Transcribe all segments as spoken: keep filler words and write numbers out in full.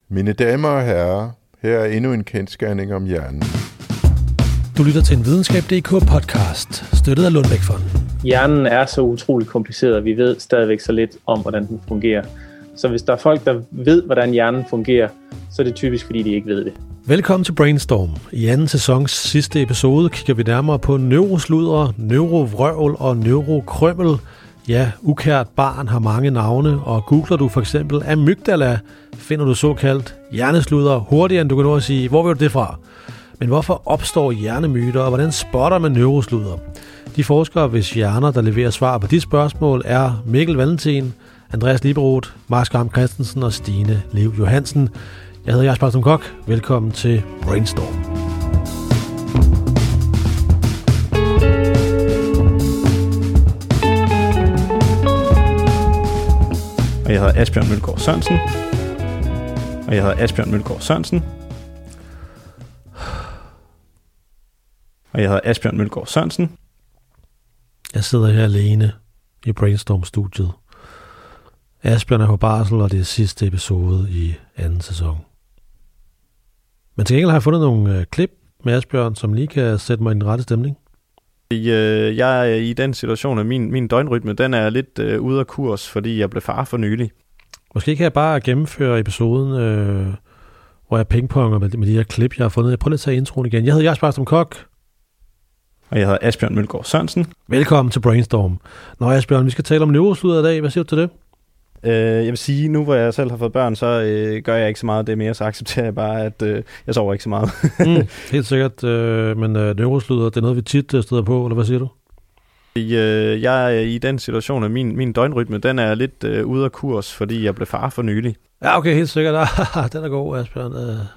Mine damer og herrer, her er endnu en kendsgerning om hjernen. Du lytter til en videnskab punktum d k podcast, støttet af Lundbeck-fonden. Hjernen er så utrolig kompliceret, og vi ved stadigvæk så lidt om, hvordan den fungerer. Så hvis der er folk, der ved, hvordan hjernen fungerer, så er det typisk, fordi de ikke ved det. Velkommen til Brainstorm. I anden sæsons sidste episode kigger vi nærmere på neurosludre, neurovrøvl og neurokrømmel. Ja, ukært barn har mange navne, og googler du for eksempel amygdala, finder du såkaldt hjernesludre hurtigere, end du kan nå at sige, hvor vil du det fra? Men hvorfor opstår hjernemyter, og hvordan spotter man neurosludre? De forskere, hvis hjerner, der leverer svar på de spørgsmål, er Mikkel Valentin, Andreas Lieberoth, Mark Skram Christensen og Stine Lev Johansen. Jeg hedder Jesper Som Kok. Velkommen til Brainstorm. Og jeg hedder Asbjørn Mølgaard Sørensen. Og jeg hedder Asbjørn Mølgaard Sørensen. Og jeg hedder Asbjørn Mølgaard Sørensen. Jeg sidder her alene i Brainstorm-studiet. Asbjørn er på barsel, og det er sidste episode i anden sæson. Men til gengæld har jeg fundet nogle øh, klip med Asbjørn, som lige kan sætte mig i den rette stemning. Jeg er i den situation, at min, min døgnrytme den er lidt øh, ude af kurs, fordi jeg blev far for nylig. Måske kan jeg bare gennemføre episoden, øh, hvor jeg pingponger med, med de her klip, jeg har fundet. Jeg prøver lige at tage introen igen. Jeg hedder Jesper Som Kok. Og jeg hedder Asbjørn Mølgaard Sørensen. Velkommen til Brainstorm. Nå Asbjørn, vi skal tale om neurosludre i dag. Hvad siger du til det? Øh, jeg vil sige, nu hvor jeg selv har fået børn, så øh, gør jeg ikke så meget af det mere, så accepterer jeg bare, at øh, jeg sover ikke så meget. mm, helt sikkert, øh, men øh, neurosludre, det er noget, vi tit øh, støder på, eller hvad siger du? Øh, jeg er i den situation, at min, min døgnrytme, den er lidt øh, ude af kurs, fordi jeg blev far for nylig. Ja, okay, helt sikkert. Den er god, Asbjørn.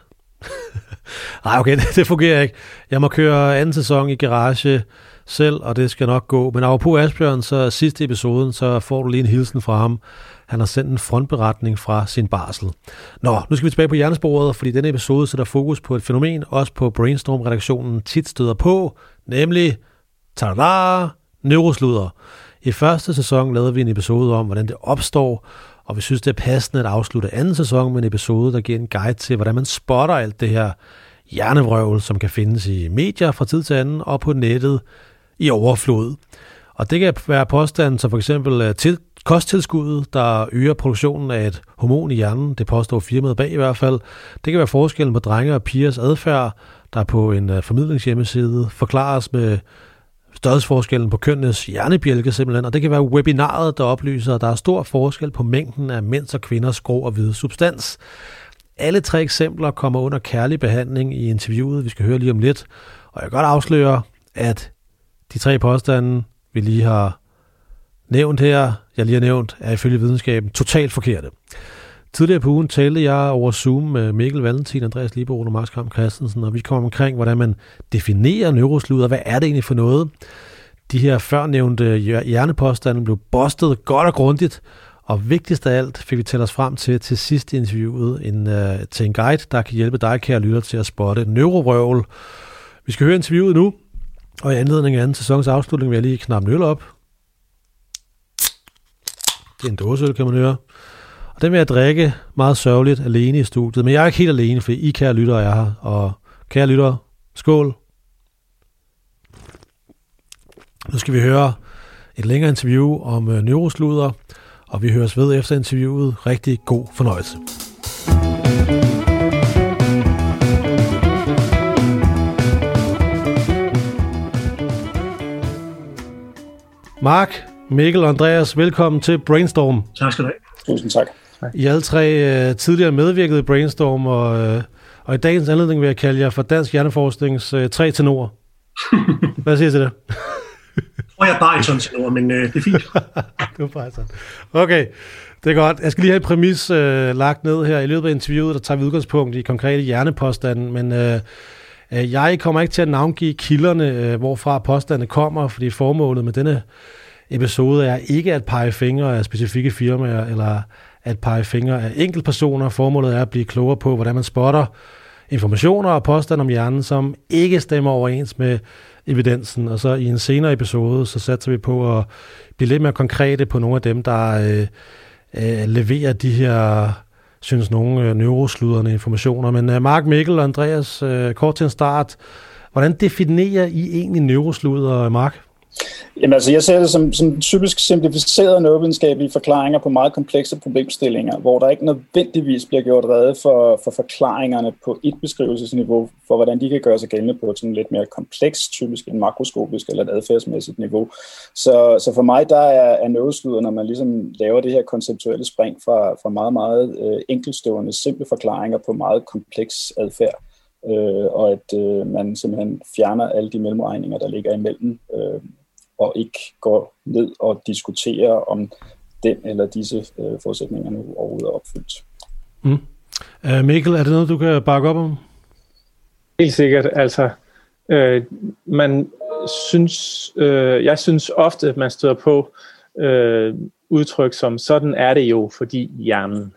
Nej, okay, det, det fungerer ikke. Jeg må køre anden sæson i garage selv, og det skal nok gå. Men apropos Asbjørn, så sidste episoden, så får du lige en hilsen fra ham. Han har sendt en frontberetning fra sin barsel. Nå, nu skal vi tilbage på hjernesporet, fordi denne episode sætter fokus på et fænomen, også på Brainstorm-redaktionen tit støder på, nemlig, tada, neurosludre. I første sæson lavede vi en episode om, hvordan det opstår, og vi synes, det er passende at afslutte anden sæson med en episode, der giver en guide til, hvordan man spotter alt det her hjernevrøvl, som kan findes i medier fra tid til anden, og på nettet i overflod. Og det kan være påstanden, som for eksempel til kosttilskuddet, der øger produktionen af et hormon i hjernen. Det påstår firmaet bag i hvert fald. Det kan være forskellen på drenge og pigers adfærd, der på en formidlingshjemmeside forklares med størrelsesforskellen på kønnenes hjernebjælke simpelthen. Og det kan være webinaret, der oplyser, at der er stor forskel på mængden af mænds og kvinders grå og hvide substans. Alle tre eksempler kommer under kærlig behandling i interviewet, vi skal høre lige om lidt. Og jeg kan godt afsløre, at de tre påstande, vi lige har nævnt her, jeg lige har nævnt, er ifølge videnskaben totalt forkerte. Tidligere på ugen talte jeg over Zoom med Mikkel Valentin, Andreas Lieberoth og Mark Skram Christensen, og vi kom omkring, hvordan man definerer neurosludre. Hvad er det egentlig for noget? De her førnævnte hjernepåstande blev bustet godt og grundigt, og vigtigst af alt fik vi talt os frem til til sidst i interviewet en, uh, til en guide, der kan hjælpe dig, kære lytter, til at spotte neurovrøvl. Vi skal høre interviewet nu, og i anledning af anden sæsons afslutning vil jeg lige knappe en øl op. Det er en dåseøl, kan man høre. Og den vil jeg drikke meget sørgeligt alene i studiet. Men jeg er ikke helt alene, for I kære lyttere er her. Og kære lyttere, skål. Nu skal vi høre et længere interview om øh, neurosludre. Og vi høres ved efter interviewet. Rigtig god fornøjelse. Mark, Mikkel og Andreas, velkommen til Brainstorm. Tak skal du have. Tusind tak. I alle tre uh, tidligere medvirkede i Brainstorm, og, uh, og i dagens anledning vil jeg kalde jer for Dansk Hjerneforsknings uh, tre tenorer. Hvad siger I til det? Jeg tror, jeg er bariton-tenor, men uh, det er fint. Det er bariton. Okay, det er godt. Jeg skal lige have en præmis uh, lagt ned her. I løbet af interviewet, der tager vi udgangspunkt i konkrete hjernepåstanden, men uh, uh, jeg kommer ikke til at navngive kilderne, uh, hvorfra påstandene kommer, fordi formålet med denne episode er ikke at pege fingre af specifikke firmaer, eller at pege fingre af enkeltpersoner. Formålet er at blive klogere på, hvordan man spotter informationer og påstande om hjernen, som ikke stemmer overens med evidensen. Og så i en senere episode, så satser vi på at blive lidt mere konkrete på nogle af dem, der øh, øh, leverer de her synes nogle øh, neurosludrende informationer. Men øh, Mark, Mikkel og Andreas, øh, kort til en start. Hvordan definerer I egentlig neurosludder, Mark? Jamen altså, jeg ser det som, som typisk simplificerede neurovidenskabelige forklaringer på meget komplekse problemstillinger, hvor der ikke nødvendigvis bliver gjort rede for, for forklaringerne på et beskrivelsesniveau, for hvordan de kan gøre sig gældende på et sådan lidt mere komplekst, typisk en makroskopisk eller et adfærdsmæssigt niveau. Så, så for mig, der er, er neurosludder, når man ligesom laver det her konceptuelle spring fra, fra meget, meget øh, enkeltstående, simple forklaringer på meget kompleks adfærd. Øh, og at øh, man simpelthen fjerner alle de mellemregninger, der ligger imellem, øh, og ikke går ned og diskuterer, om den eller disse øh, forudsætninger nu overhovedet er opfyldt. Mm. Uh, Mikkel, er det noget, du kan bakke op om? Helt sikkert. Altså, øh, man synes, øh, jeg synes ofte, at man støder på øh, udtryk som, sådan er det jo, fordi hjernen.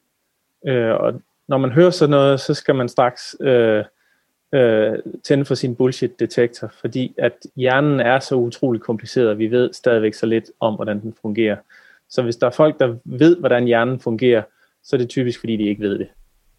Øh, og når man hører sådan noget, så skal man straks øh, øh, tænde for sin bullshit-detektor, fordi at hjernen er så utrolig kompliceret, og vi ved stadigvæk så lidt om, hvordan den fungerer. Så hvis der er folk, der ved, hvordan hjernen fungerer, så er det typisk, fordi de ikke ved det.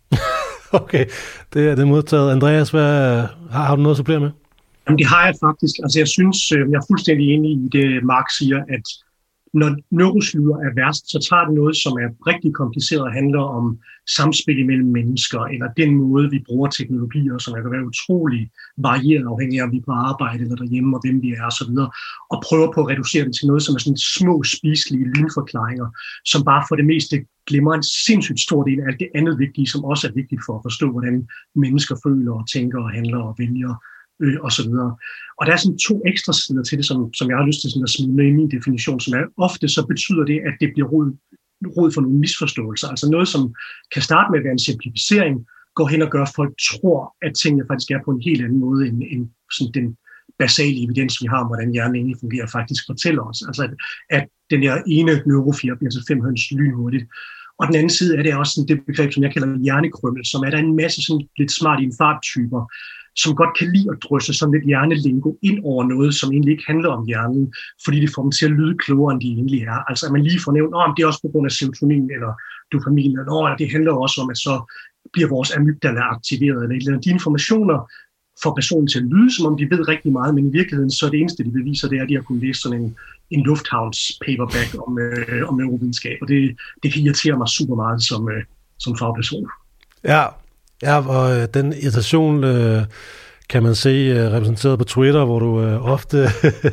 Okay, det er det modtaget. Andreas, hvad, har, har du noget at supplere med? Jamen, det har jeg faktisk. Altså, jeg synes, jeg er fuldstændig enig i det, Mark siger, at når neurosludder er værst, så tager det noget, som er rigtig kompliceret og handler om samspil imellem mennesker, eller den måde, vi bruger teknologier, som kan være utrolig varieret afhængig af, om vi er på arbejde eller derhjemme, og hvem vi er osv., og prøver på at reducere det til noget, som er sådan små, spiselige lynforklaringer, som bare for det meste glemmer en sindssygt stor del af alt det andet vigtige, som også er vigtigt for at forstå, hvordan mennesker føler og tænker og handler og vælger øh, og så videre. Og der er sådan to ekstra sider til det, som, som jeg har lyst til sådan at smide med i min definition, som er ofte så betyder det, at det bliver rod, rod for nogle misforståelser. Altså noget, som kan starte med at være en simplificering, går hen og gør, at folk tror, at tingene faktisk er på en helt anden måde, end, end sådan den basale evidens, vi har om, hvordan hjernen egentlig fungerer, faktisk fortæller os. Altså at, at den her ene neurofjer bliver til fem høns lynhurtigt. Og den anden side er det også sådan det begreb, som jeg kalder hjernekrømmel, som er der en masse sådan lidt smart infarkttyper, som godt kan lide at drysse sådan lidt hjernelingo ind over noget, som egentlig ikke handler om hjernen, fordi det får dem til at lyde klogere, end de egentlig er. Altså at man lige får nævnt, at det er også på grund af serotonin eller dopamin, eller det handler også om, at så bliver vores amygdala aktiveret, eller et eller andet. De informationer får personen til at lyde, som om de ved rigtig meget, men i virkeligheden så er det eneste, de beviser, det er, at de har kunnet læse sådan en, en lufthavns paperback om, øh, om neurovidenskab, og det, det kan irritere mig super meget som, øh, som fagperson. Ja, Ja, og øh, den irritation øh, kan man se øh, repræsenteret på Twitter, hvor du øh, ofte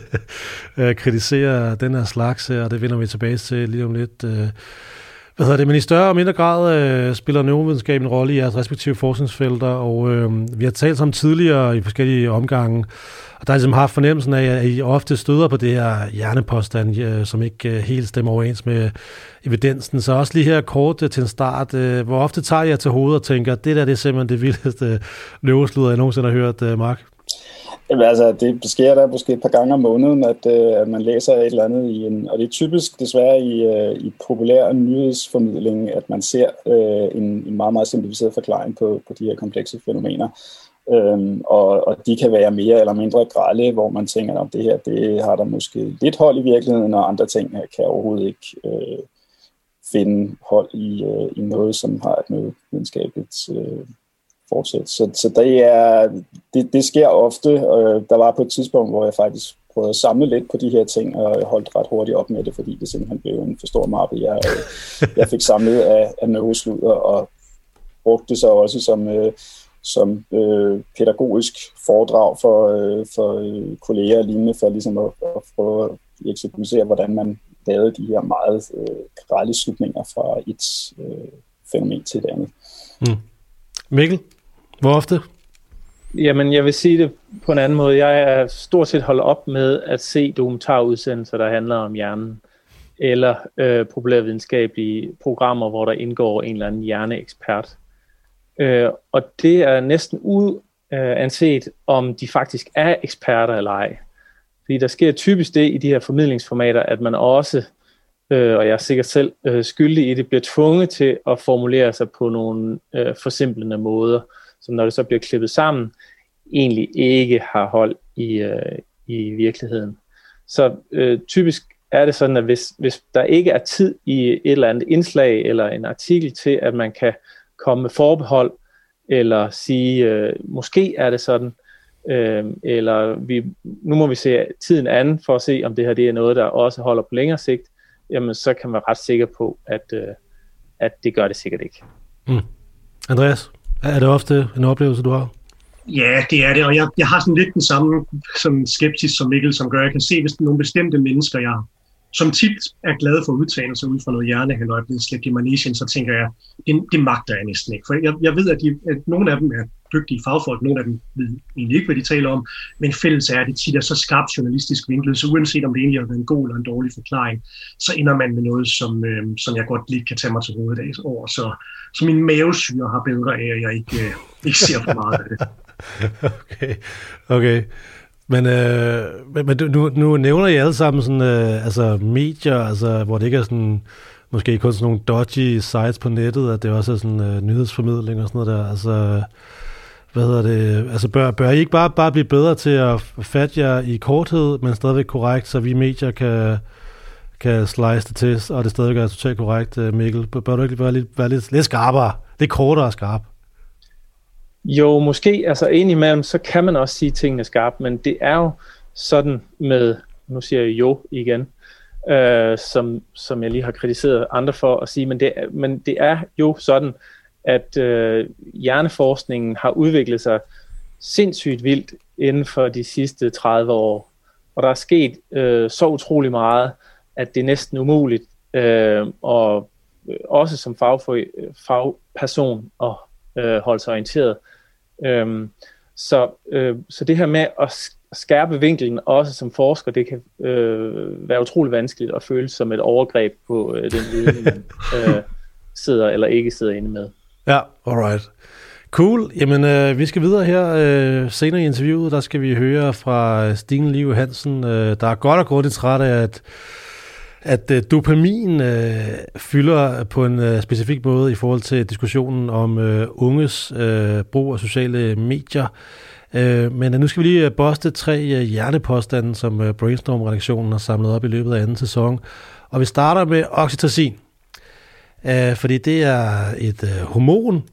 øh, kritiserer den her slags, og det vender vi tilbage til lige om lidt. Øh. Hvad hedder det? Men i større og mindre grad øh, spiller neurovidenskab en rolle i jeres respektive forskningsfelter, og øh, vi har talt om tidligere i forskellige omgange, og der har ligesom haft fornemmelsen af, at I ofte støder på det her hjernepåstand, øh, som ikke øh, helt stemmer overens med evidensen. Så også lige her kort øh, til en start, øh, hvor ofte tager jeg til hovedet og tænker, det der det er simpelthen det vildeste neurosludder, jeg nogensinde har hørt, øh, Mark? Jamen, altså, det sker der måske et par gange om måneden, at, øh, at man læser et eller andet i en, og det er typisk desværre i, øh, i populær nyhedsformidling, at man ser øh, en, en meget, meget simplificeret forklaring på, på de her komplekse fænomener. Øhm, og, og de kan være mere eller mindre grelle, hvor man tænker, at det her det har der måske lidt hold i virkeligheden, og andre ting kan overhovedet ikke øh, finde hold i, øh, i noget, som har et noget videnskabeligt øh, fortsæt. Så, så det, er, det, det sker ofte. Øh, der var på et tidspunkt, hvor jeg faktisk prøvede at samle lidt på de her ting, og jeg holdt ret hurtigt op med det, fordi det simpelthen blev en for stor mappe, jeg, jeg fik samlet af, af neurosludder, og brugte det så også som... Øh, som øh, pædagogisk foredrag for, øh, for øh, kolleger og lignende, for ligesom at, at prøve at eksemplificere, hvordan man lavede de her meget øh, grelle slutninger fra et øh, fænomen til et andet. Mm. Mikkel, hvor ofte? Jamen, jeg vil sige det på en anden måde. Jeg er stort set holdt op med at se dokumentarudsendelser, der handler om hjernen, eller øh, populærvidenskabelige programmer, hvor der indgår en eller anden hjerneekspert. Øh, og det er næsten uanset, om de faktisk er eksperter eller ej. Fordi der sker typisk det i de her formidlingsformater, at man også, øh, og jeg er sikkert selv øh, skyldig i det, bliver tvunget til at formulere sig på nogle øh, forsimplende måder, som når det så bliver klippet sammen, egentlig ikke har hold i, øh, i virkeligheden. Så øh, typisk er det sådan, at hvis, hvis der ikke er tid i et eller andet indslag eller en artikel til, at man kan komme med forbehold, eller sige, øh, måske er det sådan, øh, eller vi, nu må vi se tiden an for at se, om det her det er noget, der også holder på længere sigt, jamen så kan man være ret sikker på, at, øh, at det gør det sikkert ikke. Mm. Andreas, er det ofte en oplevelse, du har? Ja, det er det, og jeg, jeg har sådan lidt den samme som skepsis som Mikkel, som gør, jeg kan se, hvis nogle bestemte mennesker, jeg som tit er glade for udtalelser ud fra noget hjernehænder og slegimation, så tænker jeg, det, det magter jeg næsten ikke. For jeg, jeg ved, at, de, at nogle af dem er dygtige fagfolk, nogle af dem ved egentlig ikke, hvad de taler om, men fælles er, at det tit er så skarpt journalistisk vinklet, så uanset om det egentlig har været en god eller en dårlig forklaring, så ender man med noget, som, øh, som jeg godt lige kan tage mig til hovedet af over. Så, så min mavesyre har bedre af, at jeg ikke, øh, ikke ser for meget af det. Okay, okay. Men, øh, men nu, nu nævner I alle sammen sådan, øh, altså medier, altså, hvor det ikke er sådan, måske kun sådan nogle dodgy sites på nettet, at det også er sådan øh, nyhedsformidling og sådan noget der. Altså, hvad hedder det? Altså, bør, bør I ikke bare, bare blive bedre til at fatte jer i korthed, men stadigvæk korrekt, så vi medier kan, kan slice det til, og det stadigvæk er totalt korrekt, Mikkel? Bør du ikke være lidt, være lidt, lidt skarpere, lidt kortere og skarp? Jo, måske, altså indimellem, så kan man også sige tingene skarpt, men det er jo sådan med, nu siger jeg jo igen, øh, som, som jeg lige har kritiseret andre for at sige, men det, men det er jo sådan, at øh, hjerneforskningen har udviklet sig sindssygt vildt inden for de sidste tredive år, og der er sket øh, så utrolig meget, at det er næsten umuligt, øh, og også som fagfor, fagperson at øh, holde sig orienteret. Øhm, så, øh, så det her med at skærpe vinklen også som forsker, det kan øh, være utrolig vanskeligt at føle som et overgreb på øh, den viden, man øh, sidder eller ikke sidder inde med. Ja, alright. Cool. Jamen, øh, vi skal videre her øh, senere i interviewet. Der skal vi høre fra Stine Liv Hansen, øh, der er godt og grundigt træt af, at at øh, dopamin øh, fylder på en øh, specifik måde i forhold til diskussionen om øh, unges øh, brug af sociale medier. Øh, men øh, nu skal vi lige boste tre øh, hjernepåstande, som øh, Brainstorm-redaktionen har samlet op i løbet af anden sæson. Og vi starter med oxytocin, øh, fordi det er et øh, hormon,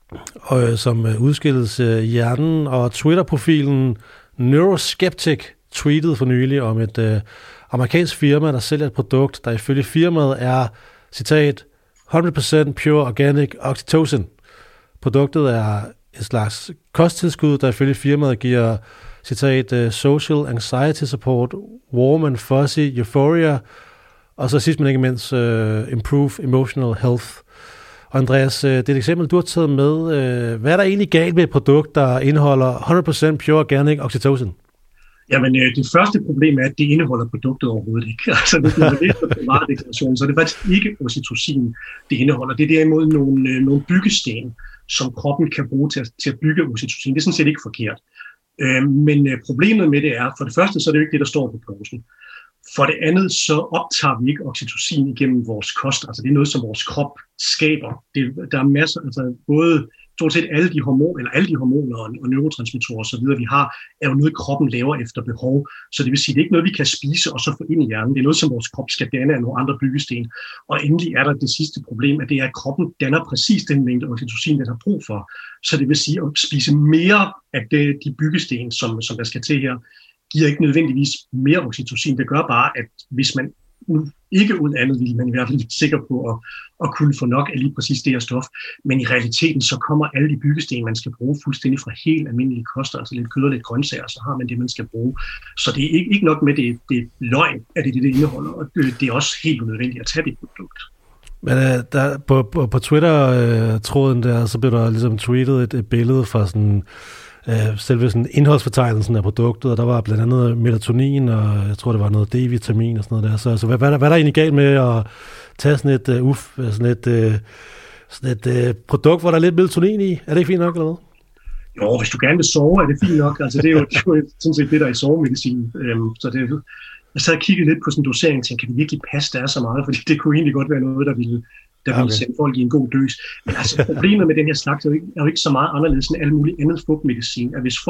øh, som øh, udskilles øh, i hjernen, og Twitter-profilen Neuroskeptic tweetede for nylig om et øh, amerikansk firma, der sælger et produkt, der ifølge firmaet er, citat, hundrede procent pure organic oxytocin. Produktet er et slags kosttilskud, der ifølge firmaet giver, citat, social anxiety support, warm and fuzzy euphoria, og så sidst men ikke mindst, uh, improve emotional health. Og Andreas, det er et eksempel, du har taget med. Hvad er der egentlig galt med et produkt, der indeholder hundrede procent pure organic oxytocin? Jamen, øh, det første problem er, at det indeholder produktet overhovedet ikke. Altså, hvis man læser på varedeklarationen, så er det faktisk ikke oxytocin, det indeholder. Det er derimod nogle, øh, nogle byggesten, som kroppen kan bruge til at, til at bygge oxytocin. Det er sådan set ikke forkert. Øh, men øh, problemet med det er, for det første, så er det jo ikke det, der står på posen. For det andet, så optager vi ikke oxytocin igennem vores kost. Altså, det er noget, som vores krop skaber. Det, der er masser, altså både stort set alle de hormoner, eller alle de hormoner og, og neurotransmittorer og så videre, vi har, er jo noget, kroppen laver efter behov. Så det vil sige, det er ikke noget, vi kan spise og så få ind i hjernen. Det er noget, som vores krop skal danne af nogle andre byggesten. Og endelig er der det sidste problem, at det er, at kroppen danner præcis den mængde oxytocin, den har brug for. Så det vil sige, at spise mere af det, de byggesten, som, som der skal til her, giver ikke nødvendigvis mere oxytocin. Det gør bare, at hvis man nu ikke ud andet, vil man i hvert fald være sikker på at, at kunne få nok af lige præcis det her stof. Men i realiteten, så kommer alle de byggesten, man skal bruge fuldstændig fra helt almindelige koster, altså lidt kød og lidt grøntsager, så har man det, man skal bruge. Så det er ikke, ikke nok med det, det er løgn, at det er det, det indeholder, og det er også helt unødvendigt at tage det produkt. Men uh, der, på, på, på Twitter-tråden der, så blev der ligesom tweetet et, et billede fra sådan Uh, selve sådan indholdsfortegnelsen af produktet, og der var blandt andet melatonin, og jeg tror, det var noget D-vitamin og sådan noget der. Så, så hvad, hvad, hvad er der egentlig galt med at tage sådan et, uh, uf, sådan et, uh, sådan et uh, produkt, hvor der er lidt melatonin i? Er det ikke fint nok, eller hvad? Jo, hvis du gerne vil sove, er det fint nok. Altså, det er jo, det er jo sådan set det, der er i sovemedicin. Um, så det, jeg sad og kiggede lidt på sådan en dosering, og tænkte, kan det virkelig passe, der er så meget? Fordi det kunne egentlig godt være noget, der ville der vil okay. sætte folk i en god døs. Men altså, problemet med den her slags er jo, ikke, er jo ikke så meget anderledes end alt muligt andet fugtmedicin, at hvis folk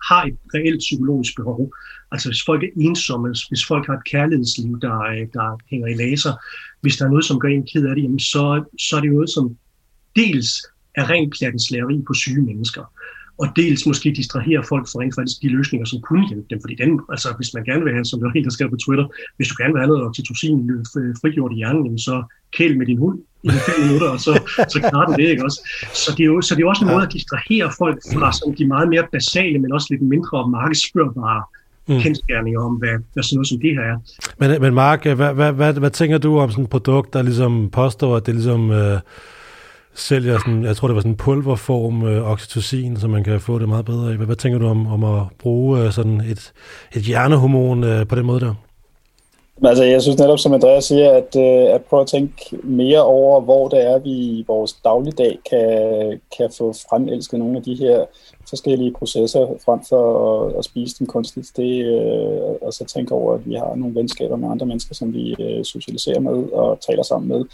har et reelt psykologisk behov. Altså hvis folk er ensomme, hvis folk har et kærlighedsliv, der, der hænger i laser, hvis der er noget, som gør en ked af det, jamen så, så er det noget, som dels er rent plattenslageri på syge mennesker, og dels måske distraherer folk for rent faktisk de løsninger, som kunne hjælpe dem. Fordi den, altså, hvis man gerne vil have, som der er en, der skrev på Twitter, hvis du gerne vil have noget oxytocin frigjort i hjernen, så kæl med din hund i fem minutter, og så, så klarer du det, ikke også? Så det er jo, så det er også en måde at distrahere folk fra sådan de meget mere basale, men også lidt mindre markedsførbare mm. kendskærninger om, hvad, hvad sådan noget som det her er. Men, men Mark, hvad, hvad, hvad, hvad tænker du om sådan et produkt, der ligesom påstår, at det ligesom øh, sælger sådan, jeg tror det var sådan en pulverform øh, oxytocin, så man kan få det meget bedre af. Hvad, hvad tænker du om, om at bruge øh, sådan et, et hjernehormon øh, på den måde der? Altså, jeg synes netop, som Andreas siger, at, at prøve at tænke mere over, hvor det er, vi i vores dagligdag kan, kan få fremelsket nogle af de her forskellige processer, frem for at, at spise dem kunstigt. Det, og så tænke over, at vi har nogle venskaber med andre mennesker, som vi socialiserer med og taler sammen med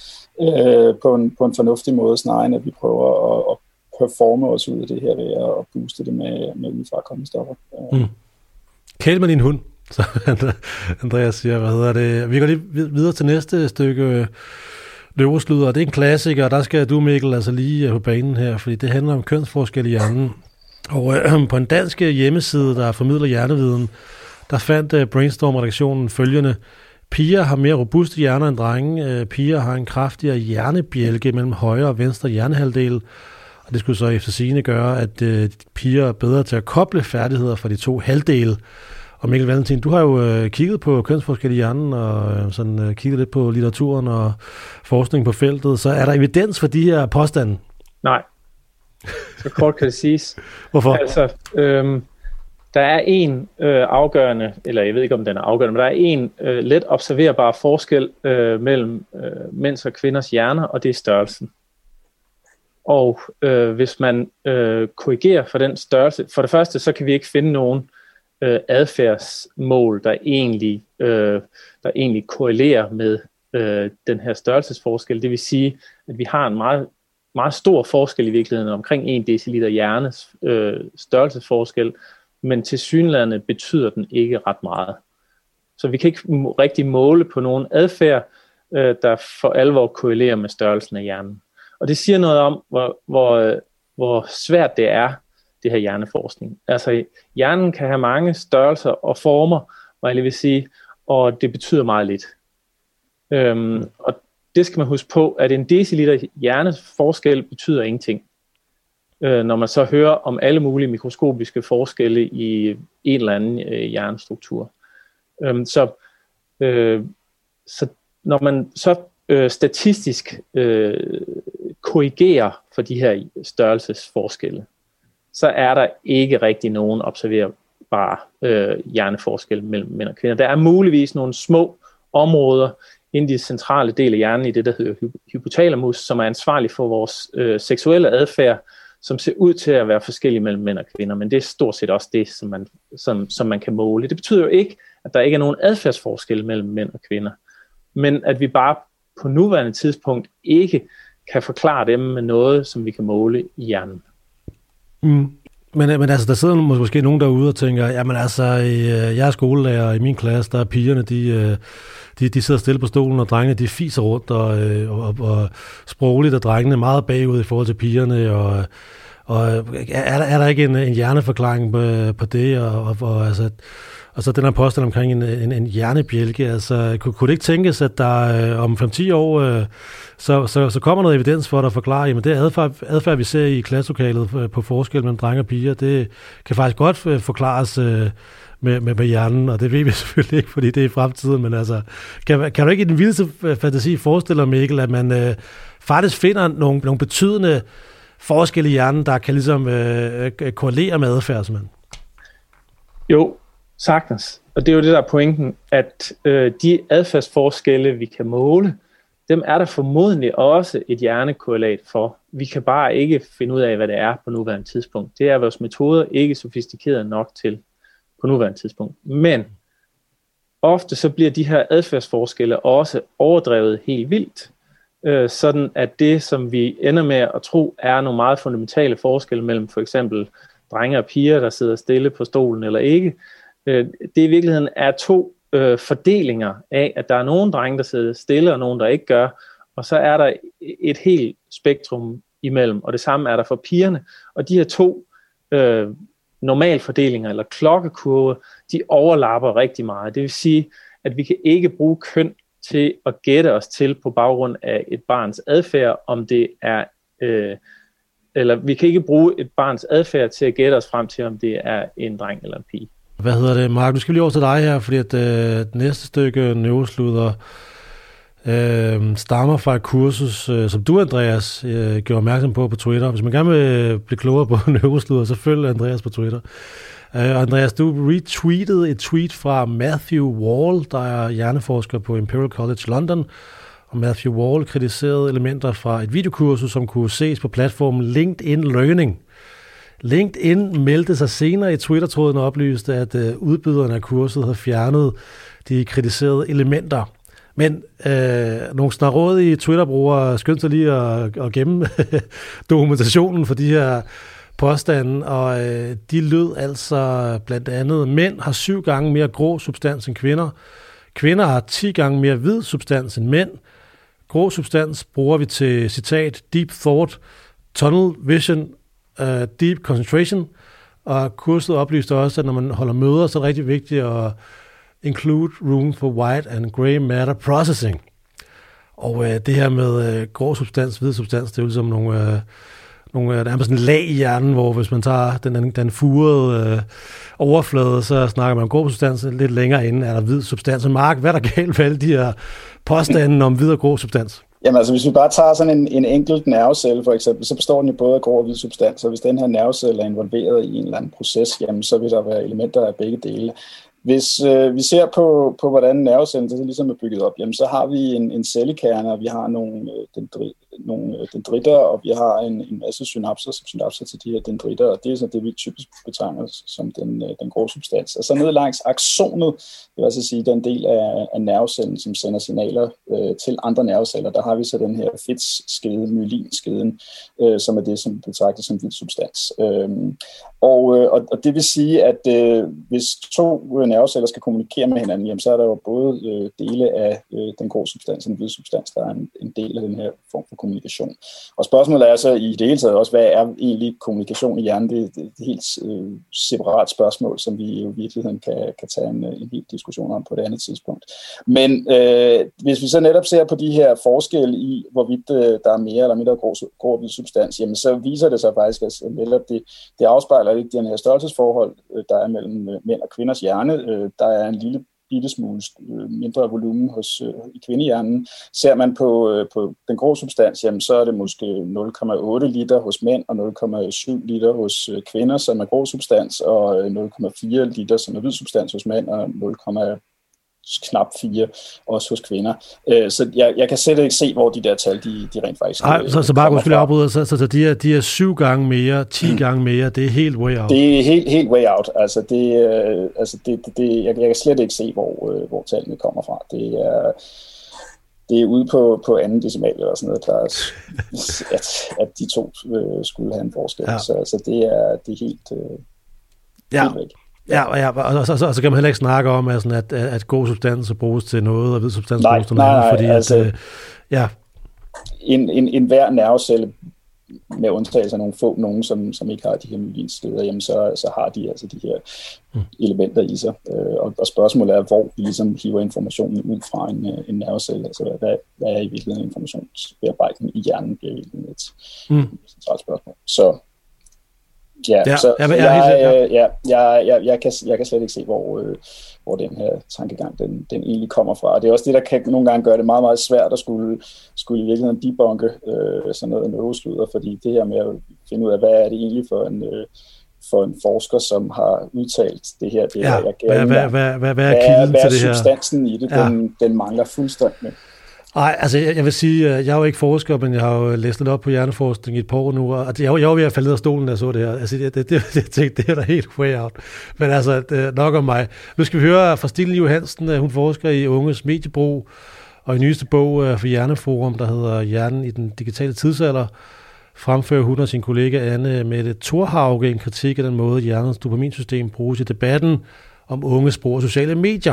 på en, på en fornuftig måde, snarere end at vi prøver at, at performe os ud af det her ved at booste det med, med udefrakommende stoffer. Mm. Kæl med din hund. Så Andreas siger, hvad hedder det? Vi går lige videre til næste stykke neurosludder, og det er en klassiker, og der skal du, Mikkel, altså lige på banen her, fordi det handler om kønsforskel i hjernen. Og øh, på en dansk hjemmeside, der formidler hjerneviden, der fandt øh, Brainstorm-redaktionen følgende: piger har mere robuste hjerner end drenge. Øh, piger har en kraftigere hjernebjælke mellem højre og venstre hjernehalvdel, og det skulle så efter sigende gøre, at øh, piger er bedre til at koble færdigheder fra de to halvdele. Og Mikkel Valentin, du har jo øh, kigget på kønsforskel i hjernen, og øh, sådan, øh, kigget lidt på litteraturen og forskning på feltet. Så er der evidens for de her påstande? Nej. Så kort kan det siges. Hvorfor? Altså, øhm, der er en øh, afgørende, eller jeg ved ikke, om den er afgørende, men der er en øh, let observerbar forskel øh, mellem øh, mænds og kvinders hjerner, og det er størrelsen. Og øh, hvis man øh, korrigerer for den størrelse, for det første, så kan vi ikke finde nogen Øh, adfærdsmål, der egentlig, øh, der egentlig korrelerer med øh, den her størrelsesforskel. Det vil sige, at vi har en meget, meget stor forskel i virkeligheden, omkring en deciliter hjernes øh, størrelsesforskel, men tilsyneladende betyder den ikke ret meget. Så vi kan ikke rigtig måle på nogen adfærd, øh, der for alvor korrelerer med størrelsen af hjernen. Og det siger noget om, hvor, hvor, hvor svært det er, det her hjerneforskning. Altså, hjernen kan have mange størrelser og former, hvad jeg vil sige, og det betyder meget lidt. Øhm, og det skal man huske på, at en deciliter hjerneforskel betyder ingenting. Øh, når man så hører om alle mulige mikroskopiske forskelle i en eller anden øh, hjernestruktur. Øhm, så, øh, så når man så øh, statistisk øh, korrigerer for de her størrelsesforskelle, så er der ikke rigtig nogen observerbare øh, hjerneforskel mellem mænd og kvinder. Der er muligvis nogle små områder inde i de centrale del af hjernen, i det, der hedder hypotalamus, som er ansvarlig for vores øh, seksuelle adfærd, som ser ud til at være forskellige mellem mænd og kvinder, men det er stort set også det, som man, som, som man kan måle. Det betyder jo ikke, at der ikke er nogen adfærdsforskel mellem mænd og kvinder, men at vi bare på nuværende tidspunkt ikke kan forklare dem med noget, som vi kan måle i hjernen. Mm. Men, men altså, der sidder måske nogen derude og tænker, jamen altså, jeg er skolelærer, og i min klasse, der er pigerne, de, de, de sidder stille på stolen, og drengene, de fiser rundt, og, og, og sprogligt er drengene meget bagud i forhold til pigerne, og, og er, der, er der ikke en, en hjerneforklaring på, på det, og, og, og altså... Og så den her påstand omkring en, en, en hjernebjælke, altså kunne, kunne det ikke tænkes, at der øh, om fem til ti år, øh, så, så, så kommer noget evidens for at forklare, jamen det adfærd, adfærd vi ser i klasselokalet på forskel mellem drenge og piger, det kan faktisk godt øh, forklares øh, med, med, med hjernen, og det ved vi selvfølgelig ikke, fordi det er i fremtiden, men altså, kan, kan du ikke i den vildeste fantasi forestille dig, Mikkel, at man øh, faktisk finder nogle, nogle betydende forskelle i hjernen, der kan ligesom øh, korrelere med adfærd, simpelthen? Jo, sagtens. Og det er jo det, der er pointen, at øh, de adfærdsforskelle, vi kan måle, dem er der formodentlig også et hjernekorrelat for. Vi kan bare ikke finde ud af, hvad det er på nuværende tidspunkt. Det er vores metoder ikke sofistikeret nok til på nuværende tidspunkt. Men ofte så bliver de her adfærdsforskelle også overdrevet helt vildt, øh, sådan at det, som vi ender med at tro, er nogle meget fundamentale forskelle mellem for eksempel drenge og piger, der sidder stille på stolen eller ikke. Øh, det i virkeligheden er to øh, fordelinger af, at der er nogle drenge, der sidder stille, og nogle, der ikke gør. Og så er der et helt spektrum imellem, og det samme er der for pigerne. Og de her to øh, normalfordelinger, eller klokkekurve, de overlapper rigtig meget. Det vil sige, at vi kan ikke bruge køn til at gætte os til på baggrund af et barns adfærd, om det er, øh, eller vi kan ikke bruge et barns adfærd til at gætte os frem til, om det er en dreng eller en pige. Hvad hedder det, Mark? Nu skal vi lige over til dig her, fordi at øh, det næste stykke neurosludder øh, stammer fra et kursus, øh, som du, Andreas, øh, gjorde opmærksom på på Twitter. Hvis man gerne vil blive klogere på neurosludder, så følg Andreas på Twitter. Uh, Andreas, du retweetede et tweet fra Matthew Wall, der er hjerneforsker på Imperial College London, og Matthew Wall kritiserede elementer fra et videokursus, som kunne ses på platformen LinkedIn Learning. LinkedIn meldte sig senere i Twitter-tråden og oplyste, at uh, udbyderne af kurset havde fjernet de kritiserede elementer. Men øh, nogle snarrådige Twitter-brugere skyndte sig lige at, at gemme dokumentationen for de her påstanden, og øh, de lød altså blandt andet, mænd har syv gange mere grå substans end kvinder. Kvinder har ti gange mere hvid substans end mænd. Grå substans bruger vi til, citat, deep thought, tunnel vision, uh, deep concentration, og kurset oplyste også, at når man holder møder, så er det rigtig vigtigt at include room for white and gray matter processing. Og øh, det her med øh, grå substans, hvid substans, det er jo ligesom nogle... Øh, Nogle, der er sådan en lag i hjernen, hvor hvis man tager den, den furede øh, overflade, så snakker man om grå substans, lidt længere inden er der hvid substans. Og Mark, hvad er der galt med alle de her påstanden om hvid og grå substans? Jamen altså, hvis vi bare tager sådan en, en enkelt nervecelle for eksempel, så består den jo både af grå og hvid substans, og hvis den her nervecelle er involveret i en eller anden proces, jamen så vil der være elementer af begge dele. Hvis øh, vi ser på, på hvordan nervecellen det ligesom er bygget op, jamen, så har vi en, en cellekerne, og vi har nogle, øh, dendri, nogle øh, dendritter, og vi har en, en masse synapser, synapser til de her dendritter, og det er sådan det, vi typisk betegner som den, øh, den grå substans. Og så ned langs aksonet, det vil altså sige den del af, af nervecellen, som sender signaler øh, til andre nerveceller, der har vi så den her fedtskede, myelinskeden, øh, som er det, som betragtes som hvid substans. Øh, og, øh, og, og det vil sige, at øh, hvis to nerveceller skal kommunikere med hinanden, jamen, så er der jo både øh, dele af øh, den grå substans og den hvide substans, der er en, en del af den her form for kommunikation. Og spørgsmålet er så i det hele taget også, hvad er egentlig kommunikation i hjernen? Det, det er et helt øh, separat spørgsmål, som vi i virkeligheden kan, kan tage en, en hel diskussion om på et andet tidspunkt. Men øh, hvis vi så netop ser på de her forskelle i, hvorvidt øh, der er mere eller mindre grå, grå hvid substans, jamen, så viser det sig faktisk, at netop det, det afspejler ikke den her størrelsesforhold, der er mellem mænd og kvinders hjerne. Der er en lille bitte smule mindre volumen hos øh, i kvindehjernen. Ser man på, øh, på den grå substans, jamen, så er det måske nul komma otte liter hos mænd og nul komma syv liter hos øh, kvinder, som er grå substans, og nul komma fire liter, som er hvid substans hos mænd, og nul komma knap fire også hos kvinder. Øh, så jeg, jeg kan slet ikke se, hvor de der tal, de, de rent faktisk Nej, så, så bare skulle jeg afbryde, så, så, så de, er, de er syv gange mere, ti mm. gange mere, det er helt way out. Det er helt, helt way out. Altså, det, øh, altså det, det, det, jeg, jeg kan slet ikke se, hvor, øh, hvor tallene kommer fra. Det er, det er ude på, på anden decimal eller sådan noget, der, at, at de to øh, skulle have en forskel. Ja. Så, så det er, det er helt, øh, ja. helt væk. Ja, ja, og, og, og, og så kan man heller ikke snakke om, at, sådan, at, at god substans bruges til noget, og hvid substans bruges til noget andet, fordi altså, at, øh, ja. En, en, en hver nervecelle, med undtagelse af nogle få, nogen, som, som ikke har de her myelinskeder, jamen så, så har de altså de her mm. elementer i sig. Og, og spørgsmålet er, hvor vi ligesom hiver informationen ud fra en, en nervecelle. Altså, hvad, hvad er i virkeligheden informationsbearbejdning i hjernen, bliver i virkeligheden et mm. centralt spørgsmål. Så Ja, ja, så, jeg, jeg, jeg, jeg, jeg, jeg, jeg, kan, jeg kan slet ikke se, hvor, øh, hvor den her tankegang den, den egentlig kommer fra. Og det er også det, der kan nogle gange gøre det meget, meget svært at skulle, skulle i virkeligheden debunke øh, sådan noget neurosludder, fordi det her med at finde ud af, hvad er det egentlig for en, øh, for en forsker, som har udtalt det her. Det ja, her jeg hvad, hvad, hvad, hvad, hvad er kilden hvad, til det her? Hvad er substansen i det? Ja. Den, den mangler fuldstændig. Nej, altså jeg, jeg vil sige, jeg er jo ikke forsker, men jeg har jo læst lidt op på hjerneforskning i et par år nu, og jeg, jeg var ved at falde ned af stolen, da jeg så det her. Altså det, det, det, det, det, det er da helt way out. Men altså, det, nok om mig. Nu skal vi høre fra Stine Johansen, hun forsker i unges mediebrug, og i nyeste bog for Hjerneforum, der hedder Hjernen i den digitale tidsalder, fremfører hun og sin kollega Anne Mette Thorhauge en kritik af den måde, hjernens dopaminsystem bruges i debatten om unges brug af sociale medier.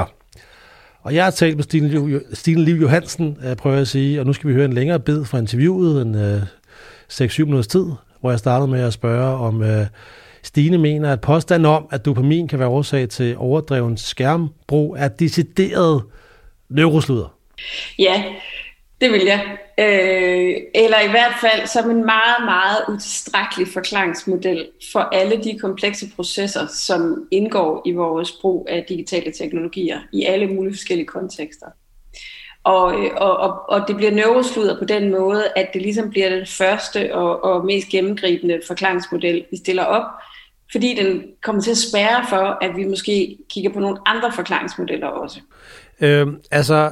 Og jeg har talt med Stine Liv, Stine Liv Johansen, prøver jeg at sige, og nu skal vi høre en længere bid fra interviewet, en øh, seks syv minutters tid, hvor jeg startede med at spørge, om øh, Stine mener, at påstanden om, at dopamin kan være årsag til overdreven skærmbrug, er decideret neurosludder. Ja, det vil jeg. Øh, eller i hvert fald som en meget, meget utilstrækkelig forklaringsmodel for alle de komplekse processer, som indgår i vores brug af digitale teknologier i alle mulige forskellige kontekster. Og, og, og, og det bliver neurosludder på den måde, at det ligesom bliver den første og, og mest gennemgribende forklaringsmodel, vi stiller op, fordi den kommer til at spærre for, at vi måske kigger på nogle andre forklaringsmodeller også. Øh, altså...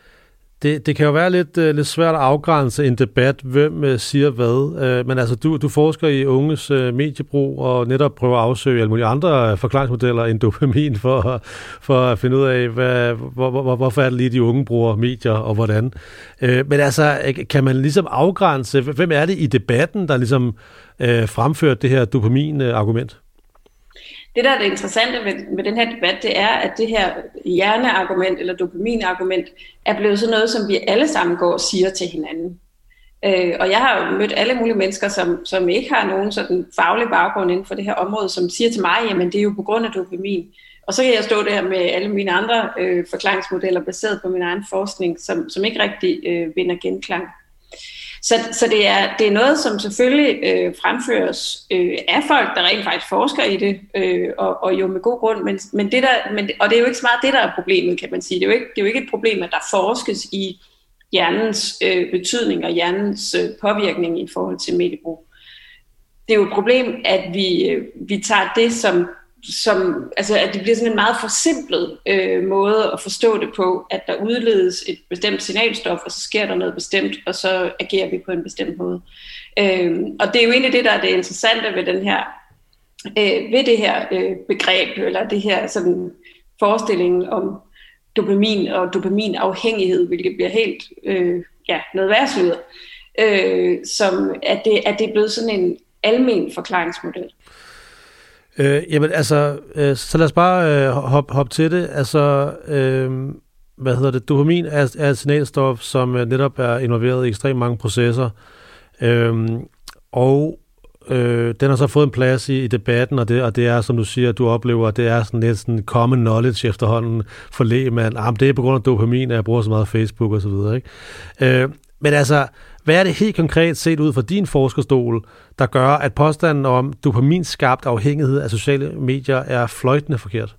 Det, det kan jo være lidt, uh, lidt svært at afgrænse en debat, hvem uh, siger hvad. Uh, men altså, du, du forsker i unges uh, mediebrug og netop prøver at afsøge alle mulige andre uh, forklaringsmodeller end dopamin for, for at finde ud af, hvad, hvor, hvor, hvorfor er det lige, de unge bruger medier og hvordan. Uh, men altså, kan man ligesom afgrænse, hvem er det i debatten, der ligesom uh, fremfører det her dopamin-argument? Det, der er det interessante med, med den her debat, det er, at det her hjerneargument eller dopaminargument er blevet sådan noget, som vi alle sammen går og siger til hinanden. Øh, og jeg har mødt alle mulige mennesker, som, som ikke har nogen sådan faglig baggrund inden for det her område, som siger til mig, jamen det er jo på grund af dopamin. Og så kan jeg stå der med alle mine andre øh, forklaringsmodeller baseret på min egen forskning, som, som ikke rigtig øh, vinder genklang. Så, så det, er, det er noget, som selvfølgelig øh, fremføres øh, af folk, der rent faktisk forsker i det, øh, og, og jo med god grund, men, men det der, men, og det er jo ikke så meget det, der er problemet, kan man sige. Det er jo ikke, det er jo ikke et problem, at der forskes i hjernens øh, betydning og hjernens øh, påvirkning i forhold til mediebrug. Det er jo et problem, at vi, øh, vi tager det som... Som, altså at det bliver sådan en meget forsimplet øh, måde at forstå det på, at der udledes et bestemt signalstof, og så sker der noget bestemt, og så agerer vi på en bestemt måde. Øh, og det er jo egentlig det, der er det interessante ved den her, øh, ved det her øh, begreb, eller det her sådan forestilling om dopamin og dopaminafhængighed, hvilket bliver helt øh, ja, noget værslyd, øh, som at det, at det er blevet sådan en almen forklaringsmodel. Øh, jamen altså, øh, så lad os bare øh, hoppe hop til det. Altså, øh, hvad hedder det? Dopamin er, er et signalstof, som øh, netop er involveret i ekstremt mange processer. Øh, og øh, den har så fået en plads i, i debatten, og det, og det er, som du siger, du oplever, at det er sådan lidt sådan common knowledge efterhånden for lægmand. Ah, det er på grund af dopamin, at jeg bruger så meget Facebook og så videre, ikke? Øh, men altså, hvad er det helt konkret set ud fra din forskerstol, der gør, at påstanden om dopaminskabt afhængighed af sociale medier er fløjtende forkert?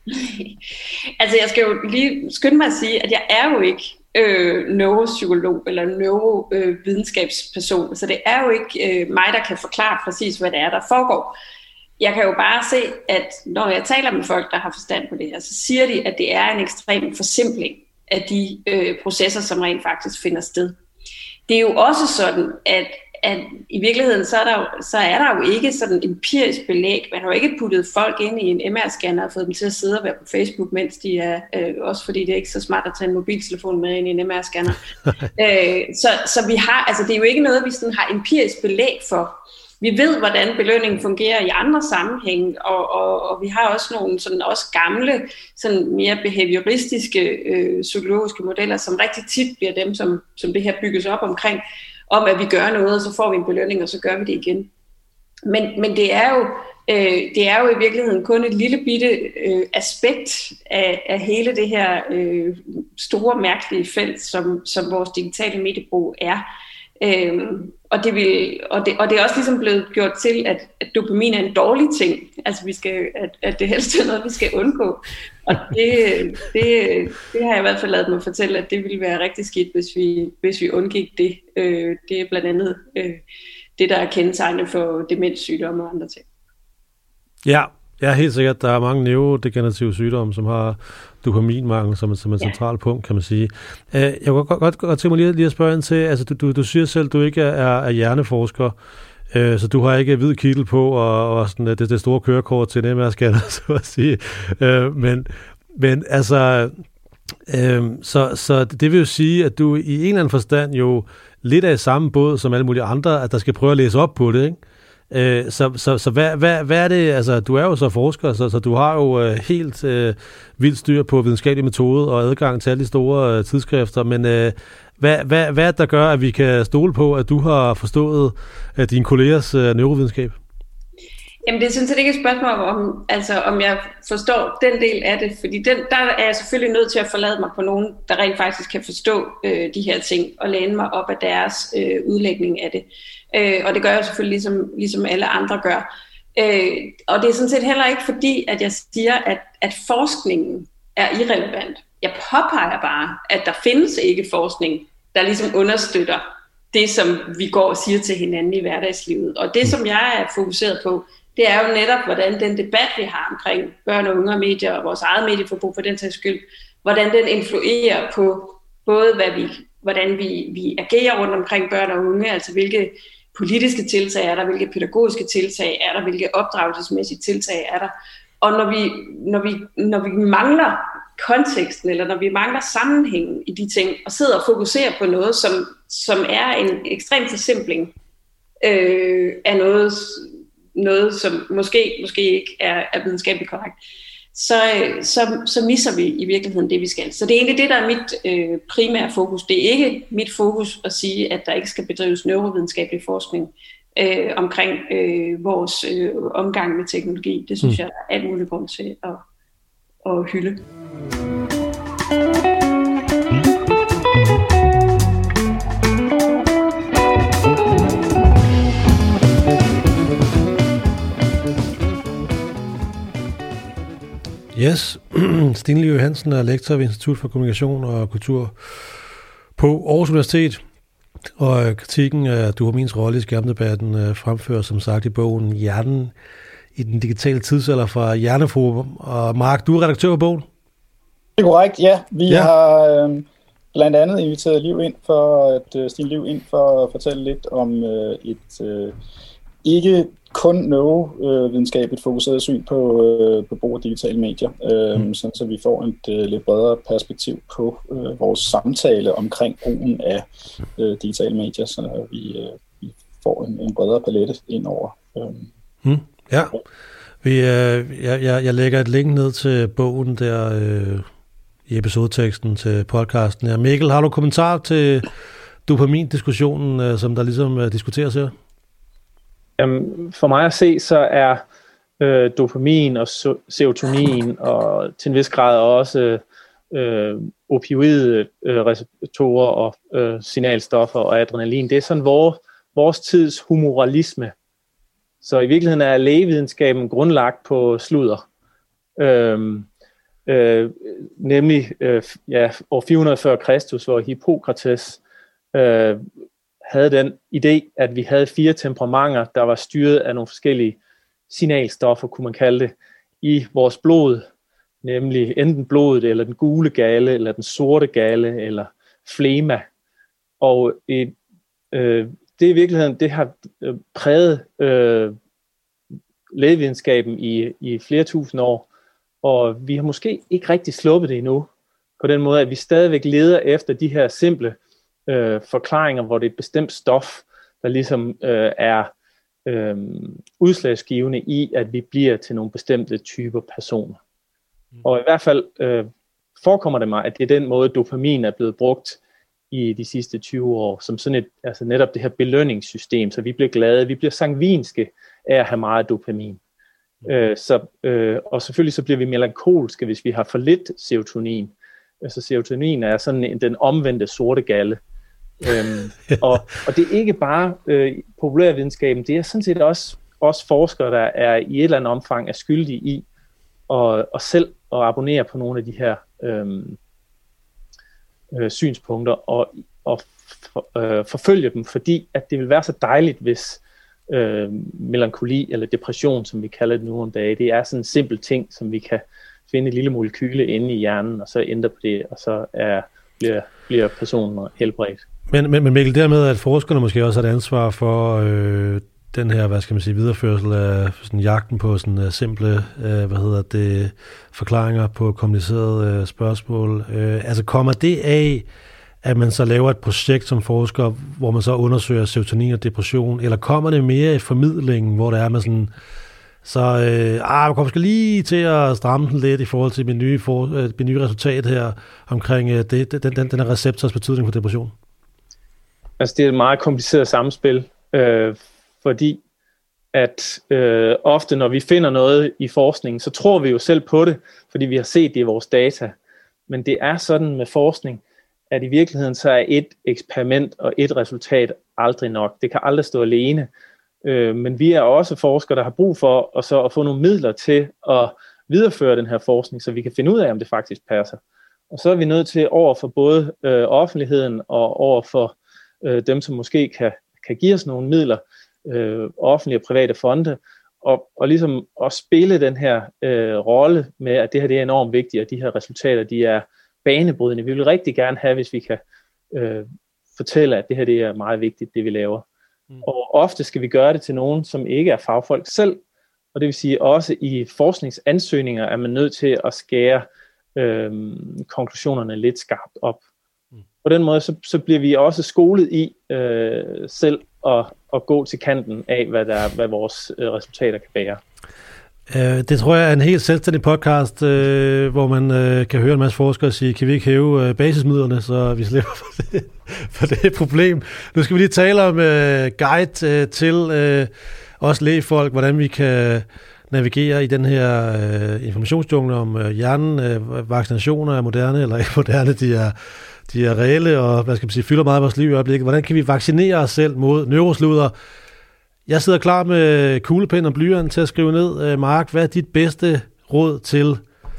Altså, jeg skal jo lige skynde mig at sige, at jeg er jo ikke øh, neuropsykolog eller neurovidenskabsperson, øh, så det er jo ikke øh, mig, der kan forklare præcis, hvad det er, der foregår. Jeg kan jo bare se, at når jeg taler med folk, der har forstand på det her, så siger de, at det er en ekstrem forsimpling af de øh, processer, som rent faktisk finder sted. Det er jo også sådan, at, at i virkeligheden, så er, der jo, så er der jo ikke sådan empirisk belæg. Man har jo ikke puttet folk ind i en M R-scanner og fået dem til at sidde og være på Facebook, mens de er, øh, også fordi det er ikke så smart at tage en mobiltelefon med ind i en M R-scanner. øh, så, så vi har, altså det er jo ikke noget, vi sådan har empirisk belæg for. Vi ved, hvordan belønningen fungerer i andre sammenhænge, og, og, og vi har også nogle sådan også gamle, sådan mere behavioristiske øh, psykologiske modeller, som rigtig tit bliver dem, som, som det her bygges op omkring, om at vi gør noget, og så får vi en belønning, og så gør vi det igen. Men, men det, er jo, øh, det er jo i virkeligheden kun et lille bitte øh, aspekt af, af hele det her øh, store, mærkelige felt, som, som vores digitale mediebrug er. Øhm, og, det vil, og, det, og det er også ligesom blevet gjort til, at, at dopamin er en dårlig ting. Altså, vi skal, at, at det helst er noget, vi skal undgå. Og det, det, det har jeg i hvert fald ladet mig fortælle, at det ville være rigtig skidt, hvis vi, hvis vi undgik det. Øh, det er blandt andet øh, det, der er kendetegnende for demenssygdomme og andre ting. Ja, jeg er helt sikkert, at der er mange neurodegenerative sygdomme, som har dopaminmangel som, som et ja. centralt punkt, kan man sige. Jeg kunne godt, godt, godt tænke mig lige, lige at spørge ind til, altså du, du, du siger selv, at du ikke er, er hjerneforsker, øh, så du har ikke hvid kittel på, og, og sådan, det, det store kørekort til en M R-scanner, så at sige. Øh, men, men altså, Øhm, så, så det vil jo sige, at du i en eller anden forstand jo lidt er i samme båd som alle mulige andre, at der skal prøve at læse op på det, ikke? Øh, så så, så hvad, hvad, hvad er det, altså du er jo så forsker, så, så du har jo øh, helt øh, vildt styr på videnskabelig metode og adgang til alle de store øh, tidsskrifter, men øh, hvad, hvad, hvad er det, der gør, at vi kan stole på, at du har forstået øh, dine kollegers øh, neurovidenskab? Jamen det er sådan set ikke et spørgsmål om, altså, om jeg forstår den del af det, fordi den, der er jeg selvfølgelig nødt til at forlade mig på nogen, der rent faktisk kan forstå øh, de her ting, og læne mig op af deres øh, udlægning af det. Øh, og det gør jeg selvfølgelig ligesom, ligesom alle andre gør. Øh, og det er sådan set heller ikke fordi, at jeg siger, at, at forskningen er irrelevant. Jeg påpeger bare, at der findes ikke forskning, der ligesom understøtter det, som vi går og siger til hinanden i hverdagslivet. Og det, som jeg er fokuseret på, det er jo netop, hvordan den debat, vi har omkring børn og unge og medier, og vores eget medieforbrug for den sags skyld, hvordan den influerer på både, hvad vi, hvordan vi, vi agerer rundt omkring børn og unge, altså hvilke politiske tiltag er der, hvilke pædagogiske tiltag er der, hvilke opdragelsesmæssige tiltag er der. Og når vi, når vi, når vi mangler konteksten, eller når vi mangler sammenhængen i de ting, og sidder og fokuserer på noget, som, som er en ekstrem forsimpling øh, af noget, noget som måske, måske ikke er, er videnskabeligt korrekt, så, så, så misser vi i virkeligheden det, vi skal. Så det er egentlig det, der er mit øh, primære fokus. Det er ikke mit fokus at sige, at der ikke skal bedrives neurovidenskabelig forskning øh, omkring øh, vores øh, omgang med teknologi. Det synes mm. jeg er alt muligt grund til at, at hylde. Yes, Stine Lie Johansen er lektor ved Institut for Kommunikation og Kultur på Aarhus Universitet, og kritikken af dopamins rolle i skærmdebatten fremfører som sagt i bogen Hjernen i den digitale tidsalder fra Hjerneforum. Og Mark, du er redaktør på bogen? Det er korrekt, ja. Vi ja. har øh, blandt andet inviteret Liv ind for at øh, Stine Liv ind for at fortælle lidt om øh, et øh, ikke kun neurovidenskabeligt fokuseret syn på, øh, på brug af digitale medier, øh, mm. sådan, så vi får et øh, lidt bredere perspektiv på øh, vores samtale omkring brugen af øh, digitale medier, så vi, øh, vi får en, en bredere palette ind over. Øh. Mm. Ja, vi, øh, jeg, jeg, jeg lægger et link ned til bogen der øh, i episodeteksten til podcasten her. Mikkel, har du kommentar til dopamindiskussionen, øh, som der ligesom øh, diskuteres her? Jamen, for mig at se, så er øh, dopamin og so- serotonin og til en vis grad også øh, opioide øh, receptorer og øh, signalstoffer og adrenalin. Det er sådan vores, vores tids humoralisme. Så i virkeligheden er lægevidenskaben grundlagt på sludder. Øhm, øh, nemlig øh, ja, år fire hundrede før Kristus, hvor Hippokrates øh, havde den idé, at vi havde fire temperamenter, der var styret af nogle forskellige signalstoffer, kunne man kalde det, i vores blod. Nemlig enten blodet, eller den gule galle, eller den sorte galle, eller flema. Og i, øh, det i virkeligheden, det har øh, præget øh, lægevidenskaben i, i flere tusind år, og vi har måske ikke rigtig sluppet det endnu, på den måde, at vi stadigvæk leder efter de her simple øh, forklaringer, hvor det er et bestemt stof, der ligesom øh, er øh, udslagsgivende i, at vi bliver til nogle bestemte typer personer. Mm. Og i hvert fald øh, forekommer det mig, at det er den måde, dopamin er blevet brugt i de sidste tyve år, som sådan et, altså netop det her belønningssystem, så vi bliver glade, vi bliver sangvinske af at have meget dopamin. Mm. Øh, så, øh, og selvfølgelig så bliver vi melankolske, hvis vi har for lidt serotonin. Altså serotonin er sådan en, den omvendte sorte galle. øhm, og, og det er ikke bare øh, populærvidenskaben, det er sådan set også, også forskere, der er i et eller andet omfang er skyldige i at, at selv at abonnere på nogle af de her øhm, øh, synspunkter og, og for, øh, forfølge dem, fordi at det vil være så dejligt, hvis øh, melankoli eller depression, som vi kalder det nu om dagen, det er sådan en simpel ting, som vi kan finde et lille molekyle inde i hjernen, og så ændre på det, og så er, bliver, bliver personen helbredt. Men, men, men Mikkel, dermed, at forskerne måske også har et ansvar for øh, den her, hvad skal man sige, videreførsel af sådan jagten på sådan uh, simple, uh, hvad hedder det, forklaringer på komplicerede uh, spørgsmål. Uh, altså kommer det af, at man så laver et projekt som forsker, hvor man så undersøger serotonin og depression, eller kommer det mere i formidlingen, hvor det er med sådan, så øh, ah, jeg kommer måske lige til at stramme den lidt i forhold til min nye, for, øh, min nye resultat her omkring øh, det, den, den, den her receptors betydning for depression? Altså det er et meget kompliceret samspil, øh, fordi at øh, ofte når vi finder noget i forskningen, så tror vi jo selv på det, fordi vi har set det i vores data. Men det er sådan med forskning, at i virkeligheden så er et eksperiment og et resultat aldrig nok. Det kan aldrig stå alene. Øh, men vi er også forskere, der har brug for at, så at få nogle midler til at videreføre den her forskning, så vi kan finde ud af, om det faktisk passer. Og så er vi nødt til over for både øh, offentligheden og over for øh, dem, som måske kan, kan give os nogle midler, øh, offentlige og private fonde, og, og ligesom at spille den her øh, rolle med, at det her det er enormt vigtigt, og de her resultater, de er banebrydende. Vi vil rigtig gerne have, hvis vi kan øh, fortælle, at det her det er meget vigtigt, det vi laver. Mm. Og ofte skal vi gøre det til nogen, som ikke er fagfolk selv, og det vil sige også i forskningsansøgninger er man nødt til at skære øh, konklusionerne lidt skarpt op. Mm. På den måde så, så bliver vi også skolet i øh, selv at, at gå til kanten af, hvad, der, hvad vores øh, resultater kan bære. Det tror jeg er en helt selvstændig podcast, øh, hvor man øh, kan høre en masse forskere sige, kan vi ikke hæve øh, basismidlerne, så vi slipper for det, for det problem. Nu skal vi lige tale om øh, guide øh, til øh, os lægefolk, hvordan vi kan navigere i den her øh, informationsjungle om øh, hjernen. Øh, vaccinationer er moderne, eller ikke moderne, de er, de er reelle, og hvad skal man sige, fylder meget af vores liv i øjeblikket. Hvordan kan vi vaccinere os selv mod neurosluder? Jeg sidder klar med kuglepen og blyant til at skrive ned. Mark, hvad er dit bedste råd til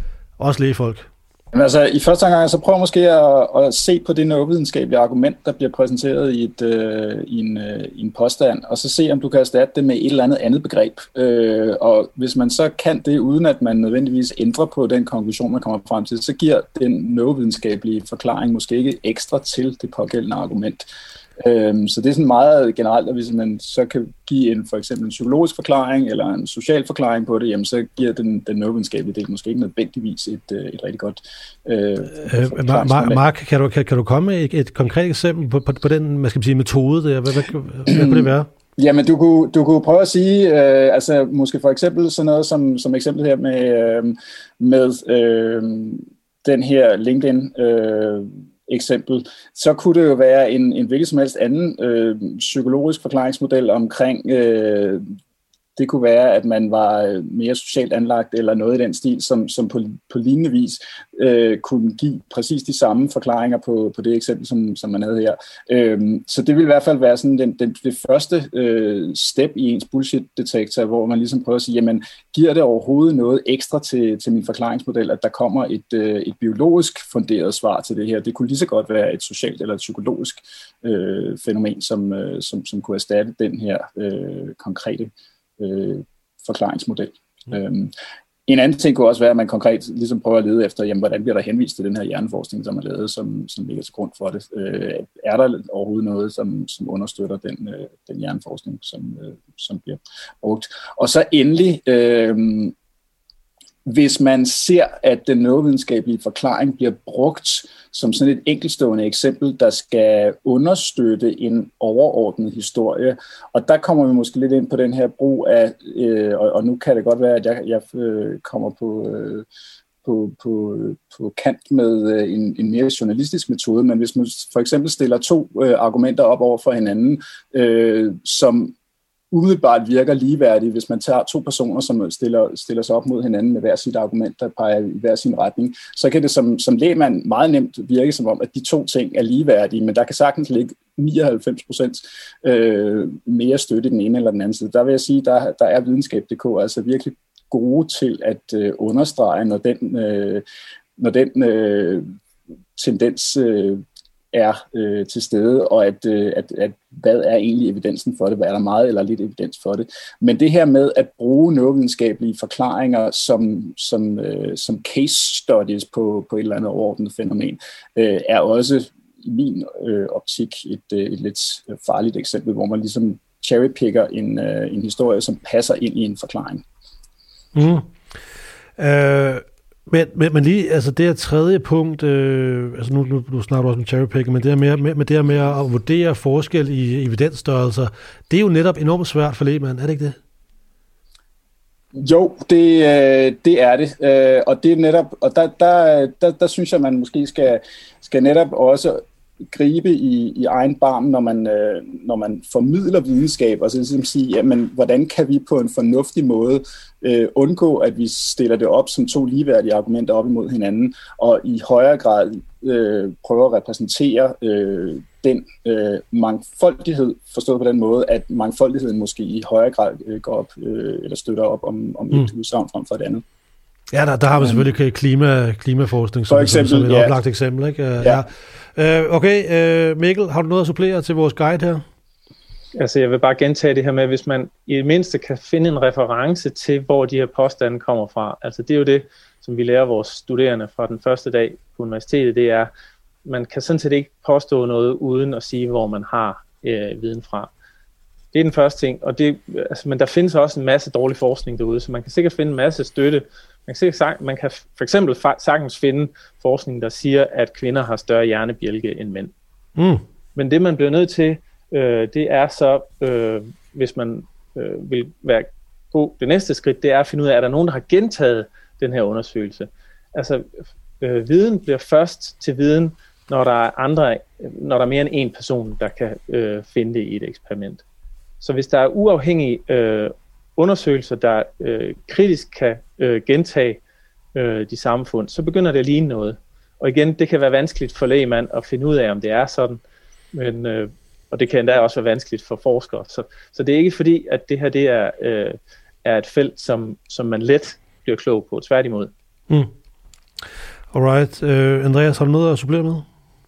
os lægefolk? Jamen altså, i første gang, så prøv måske at, at se på det neurovidenskabelige argument, der bliver præsenteret i, et, øh, i, en, øh, i en påstand, og så se, om du kan erstatte det med et eller andet andet begreb. Øh, og hvis man så kan det, uden at man nødvendigvis ændrer på den konklusion, man kommer frem til, så giver den neurovidenskabelige forklaring måske ikke ekstra til det pågældende argument. Øhm, så det er sådan meget generelt, at hvis man så kan give en for eksempel en psykologisk forklaring eller en social forklaring på det, jamen så giver den, den neurovidenskabelige del måske ikke nødvendigvis et, et rigtig godt øh, øh, Mark, kan du, kan, kan du komme med et, et konkret eksempel på, på, på den, hvad skal man sige, metode der? Hvad, hvad, hvad, hvad kunne det være? Jamen, du kunne, du kunne prøve at sige, øh, altså måske for eksempel sådan noget som, som eksempel her med, øh, med øh, den her LinkedIn øh, eksempel, så kunne det jo være en, en hvilken som helst anden øh, psykologisk forklaringsmodel omkring, øh, det kunne være, at man var mere socialt anlagt eller noget i den stil, som, som på, på lignende vis øh, kunne give præcis de samme forklaringer på, på det eksempel, som, som man havde her. Øh, så det vil i hvert fald være sådan den, den, det første øh, step i ens bullshit-detektor, hvor man ligesom prøver at sige, jamen, giver det overhovedet noget ekstra til, til min forklaringsmodel, at der kommer et, øh, et biologisk funderet svar til det her. Det kunne lige så godt være et socialt eller et psykologisk øh, fænomen, som, øh, som, som kunne erstatte den her øh, konkrete Øh, forklaringsmodel. Mm. Øhm, en anden ting kunne også være, at man konkret ligesom prøver at lede efter, jamen, hvordan bliver der henvist til den her hjerneforskning, som er lavet, som, som ligger til grund for det. Øh, er der overhovedet noget, som, som understøtter den, øh, den hjerneforskning, som, øh, som bliver brugt? Og så endelig, øh, hvis man ser, at den neurovidenskabelige forklaring bliver brugt som sådan et enkeltstående eksempel, der skal understøtte en overordnet historie. Og der kommer vi måske lidt ind på den her brug af, øh, og, og nu kan det godt være, at jeg, jeg øh, kommer på, øh, på, på, på kant med øh, en, en mere journalistisk metode, men hvis man for eksempel stiller to øh, argumenter op over for hinanden, øh, som umiddelbart virker ligeværdige, hvis man tager to personer, som stiller, stiller sig op mod hinanden med hver sit argument, der peger i hver sin retning, så kan det som, som lægmand meget nemt virke som om, at de to ting er ligeværdige, men der kan sagtens ligge nioghalvfems procent øh, mere støtte i den ene eller den anden side. Der vil jeg sige, der, der er videnskab punktum d k altså virkelig gode til at øh, understrege, når den, øh, når den øh, tendens øh, er øh, til stede, og at, øh, at, at hvad er egentlig evidensen for det? Hvad er der meget eller lidt evidens for det? Men det her med at bruge neurovidenskabelige forklaringer som, som, øh, som case studies på, på et eller andet overordnet fænomen, øh, er også i min øh, optik et, et lidt farligt eksempel, hvor man ligesom cherrypicker en, øh, en historie, som passer ind i en forklaring. Mm. Øh, men, men, men lige, altså det her tredje punkt, øh, altså nu, nu, nu snakker du også om cherrypicking, men det her med, med, med det her med at vurdere forskel i evidensstørrelser, det er jo netop enormt svært for lægmand, er det ikke det? Jo, det, det er det, og det er netop, og der, der, der, der synes jeg, man måske skal, skal netop også gribe i, i egen barm, når man, når man formidler videnskab, og så ligesom sige, jamen, hvordan kan vi på en fornuftig måde øh, undgå, at vi stiller det op som to ligeværdige argumenter op imod hinanden, og i højere grad øh, prøver at repræsentere øh, den øh, mangfoldighed, forstået på den måde, at mangfoldigheden måske i højere grad øh, går op, øh, eller støtter op om, om et mm. udsagn frem for et andet. Ja, der, der har vi selvfølgelig klima, klimaforskning som, eksempel, som et ja. oplagt eksempel. Ikke? Ja. Ja. Uh, okay, uh, Mikkel, har du noget at supplere til vores guide her? Altså, jeg vil bare gentage det her med, hvis man i det mindste kan finde en reference til, hvor de her påstande kommer fra. Altså, det er jo det, som vi lærer vores studerende fra den første dag på universitetet, det er, man kan sådan set ikke påstå noget uden at sige, hvor man har øh, viden fra. Det er den første ting, og det, altså, men der findes også en masse dårlig forskning derude, så man kan sikkert finde en masse støtte. Man kan, sikkert, man kan for eksempel sagtens finde forskning, der siger, at kvinder har større hjernebjælke end mænd. Mm. Men det, man bliver nødt til, øh, det er så, øh, hvis man øh, vil være god, det næste skridt, det er at finde ud af, er der nogen, der har gentaget den her undersøgelse. Altså, øh, viden bliver først til viden, når der er andre, når der er mere end en person, der kan øh, finde det i et eksperiment. Så hvis der er uafhængige øh, undersøgelser, der øh, kritisk kan øh, gentage øh, de samme fund, så begynder det at ligne noget. Og igen, det kan være vanskeligt for lægmand at finde ud af, om det er sådan, men, øh, og det kan endda også være vanskeligt for forskere. Så, så det er ikke fordi, at det her det er, øh, er et felt, som, som man let bliver klog på, tværtimod. Mm. Alright. Uh, Andreas, har du noget at supplere med?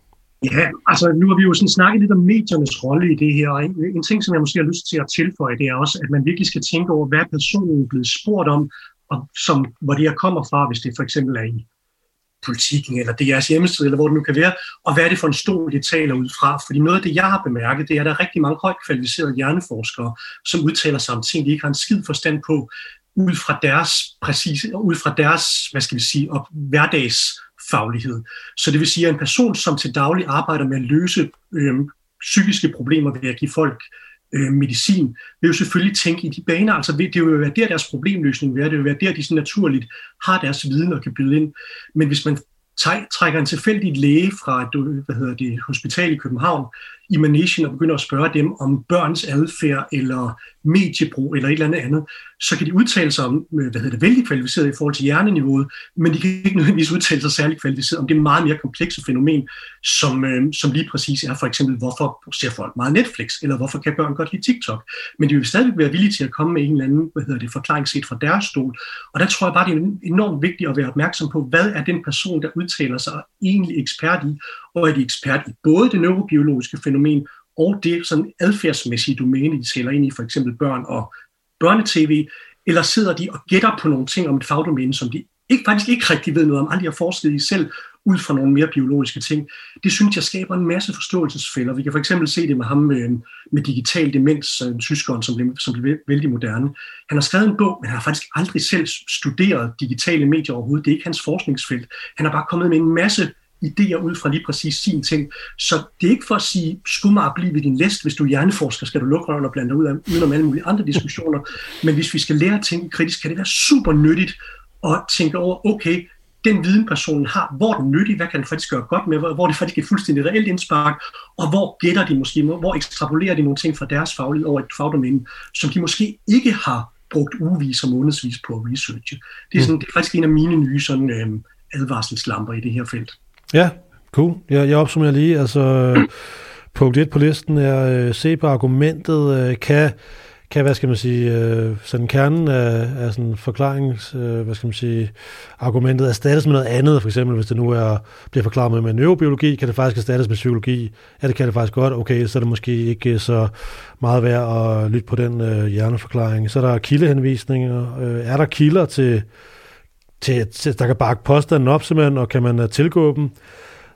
Ja, altså nu har vi jo sådan snakket lidt om mediernes rolle i det her, og en, en ting, som jeg måske har lyst til at tilføje, det er også, at man virkelig skal tænke over, hvad personen er blevet spurgt om, og som, hvor det her kommer fra, hvis det for eksempel er i Politikken, eller D R's hjemmeside, eller hvor det nu kan være, og hvad er det for en stol, de taler ud fra. Fordi noget af det, jeg har bemærket, det er, at der er rigtig mange højt kvalificerede hjerneforskere, som udtaler sig om ting, de ikke har en skid forstand på, ud fra deres præcise, ud fra deres, hvad skal vi sige, op, hverdags faglighed. Så det vil sige, at en person, som til daglig arbejder med at løse øh, psykiske problemer ved at give folk øh, medicin, vil jo selvfølgelig tænke i de baner. Altså det vil jo være der, deres problemløsning vil være. Det vil være der, de så naturligt har deres viden og kan byde ind. Men hvis man trækker en tilfældig læge fra et hvad hedder det, hospital i København i Manesien og begynder at spørge dem om børns adfærd eller mediebrug eller et eller andet andet, så kan de udtale sig om, hvad hedder det, vældig kvalificeret i forhold til hjerneniveauet, men de kan ikke nødvendigvis udtale sig særlig kvalificeret om det meget mere komplekse fænomen, som, øh, som lige præcis er for eksempel, hvorfor ser folk meget Netflix, eller hvorfor kan børn godt lide TikTok. Men de vil stadig være villige til at komme med en eller anden hvad hedder det, forklaring set fra deres stol. Og der tror jeg bare, det er enormt vigtigt at være opmærksom på, hvad er den person, der udtaler sig egentlig ekspert i, og er de ekspert i både det neurobiologiske fænomen og det sådan adfærdsmæssige domæne, de tæller ind i, for eksempel børn og børnetv, eller sidder de og gætter på nogle ting om et fagdomæne, som de ikke, faktisk ikke rigtig ved noget om, aldrig har forsket i selv, ud fra nogle mere biologiske ting. Det synes jeg skaber en masse forståelsesfælder. Vi kan for eksempel se det med ham med, med digital demens, tyskeren, som blev, som blev vældig moderne. Han har skrevet en bog, men han har faktisk aldrig selv studeret digitale medier overhovedet. Det er ikke hans forskningsfelt. Han har bare kommet med en masse idéer ud fra lige præcis sin ting. Så det er ikke for at sige, skummer bliv ved din læst, hvis du er hjerneforsker, skal du lukke røven og blande dig ud af, udenom alle mulige andre diskussioner. Men hvis vi skal lære at tænke kritisk, kan det være super nyttigt at tænke over, okay, den viden personen har, hvor den nyttig, hvad kan den faktisk gøre godt med, hvor det faktisk er et fuldstændig reelt indspark, og hvor gætter de måske, hvor ekstrapolerer de nogle ting fra deres faglighed over et fagdomæne, som de måske ikke har brugt ugevis og månedsvis på at researche. Det er, sådan, det er faktisk en af mine nye sådan, øh, advarselslamper i det her felt. Ja, cool. Jeg, jeg opsummerer lige, altså punkt et på listen er øh, se på argumentet, øh, kan, kan, hvad skal man sige, øh, sådan kernen af, af sådan forklarings, øh, hvad skal man sige, argumentet erstattes med noget andet, for eksempel hvis det nu er, bliver forklaret med, med neurobiologi, kan det faktisk erstattes med psykologi, ja det kan det faktisk godt, okay, så er det måske ikke så meget værd at lytte på den øh, hjerneforklaring. Så er der kildehenvisninger, øh, er der kilder til Til, til, der kan bakke påstanden op simpelthen, og kan man uh, tilgå dem.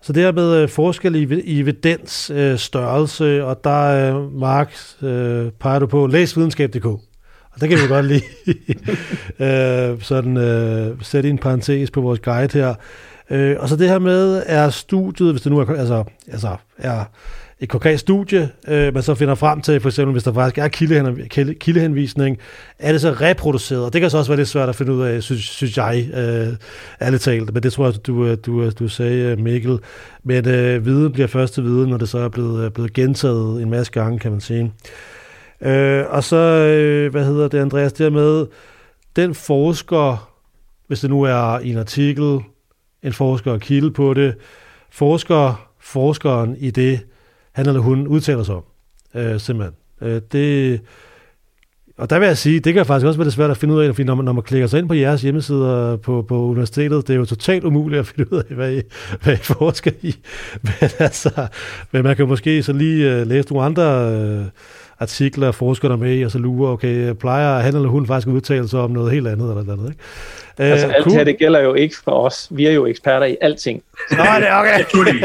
Så det her med øh, forskel i, i evidens øh, størrelse, og der øh, Mark, øh, peger du på, læs videnskab punktum d k. Og der kan vi godt lige øh, sådan, øh, sætte en parentes på vores guide her. Øh, og så det her med, er studiet, hvis det nu er, altså, altså, er et konkret studie, øh, man så finder frem til, for eksempel hvis der faktisk er kildehenv- kildehenvisning, er det så reproduceret? Og det kan så også være lidt svært at finde ud af, synes, synes jeg, øh, ærligt talt. Men det tror jeg, du, du, du sagde, Mikkel. Men øh, viden bliver første viden, når det så er blevet, blevet gentaget en masse gange, kan man sige. Øh, og så, øh, hvad hedder det, Andreas, det med, den forsker, hvis det nu er i en artikel, en forsker og kilde på det, forsker, forskeren i det, han eller hun udtaler sig om, øh, simpelthen. Øh, det, og der vil jeg sige, det kan faktisk også være det svært at finde ud af, fordi når man, når man klikker sig ind på jeres hjemmesider på, på universitetet, det er jo totalt umuligt at finde ud af, hvad I, hvad I forsker i. Men, altså, men man kan måske så lige uh, læse nogle andre uh, artikler og forskere der med, og så lure, okay, plejer han eller hun faktisk udtale sig om noget helt andet eller noget, ikke? Altså alt cool. Det her, det gælder jo ikke for os. Vi er jo eksperter i alting. Nå, det er okay.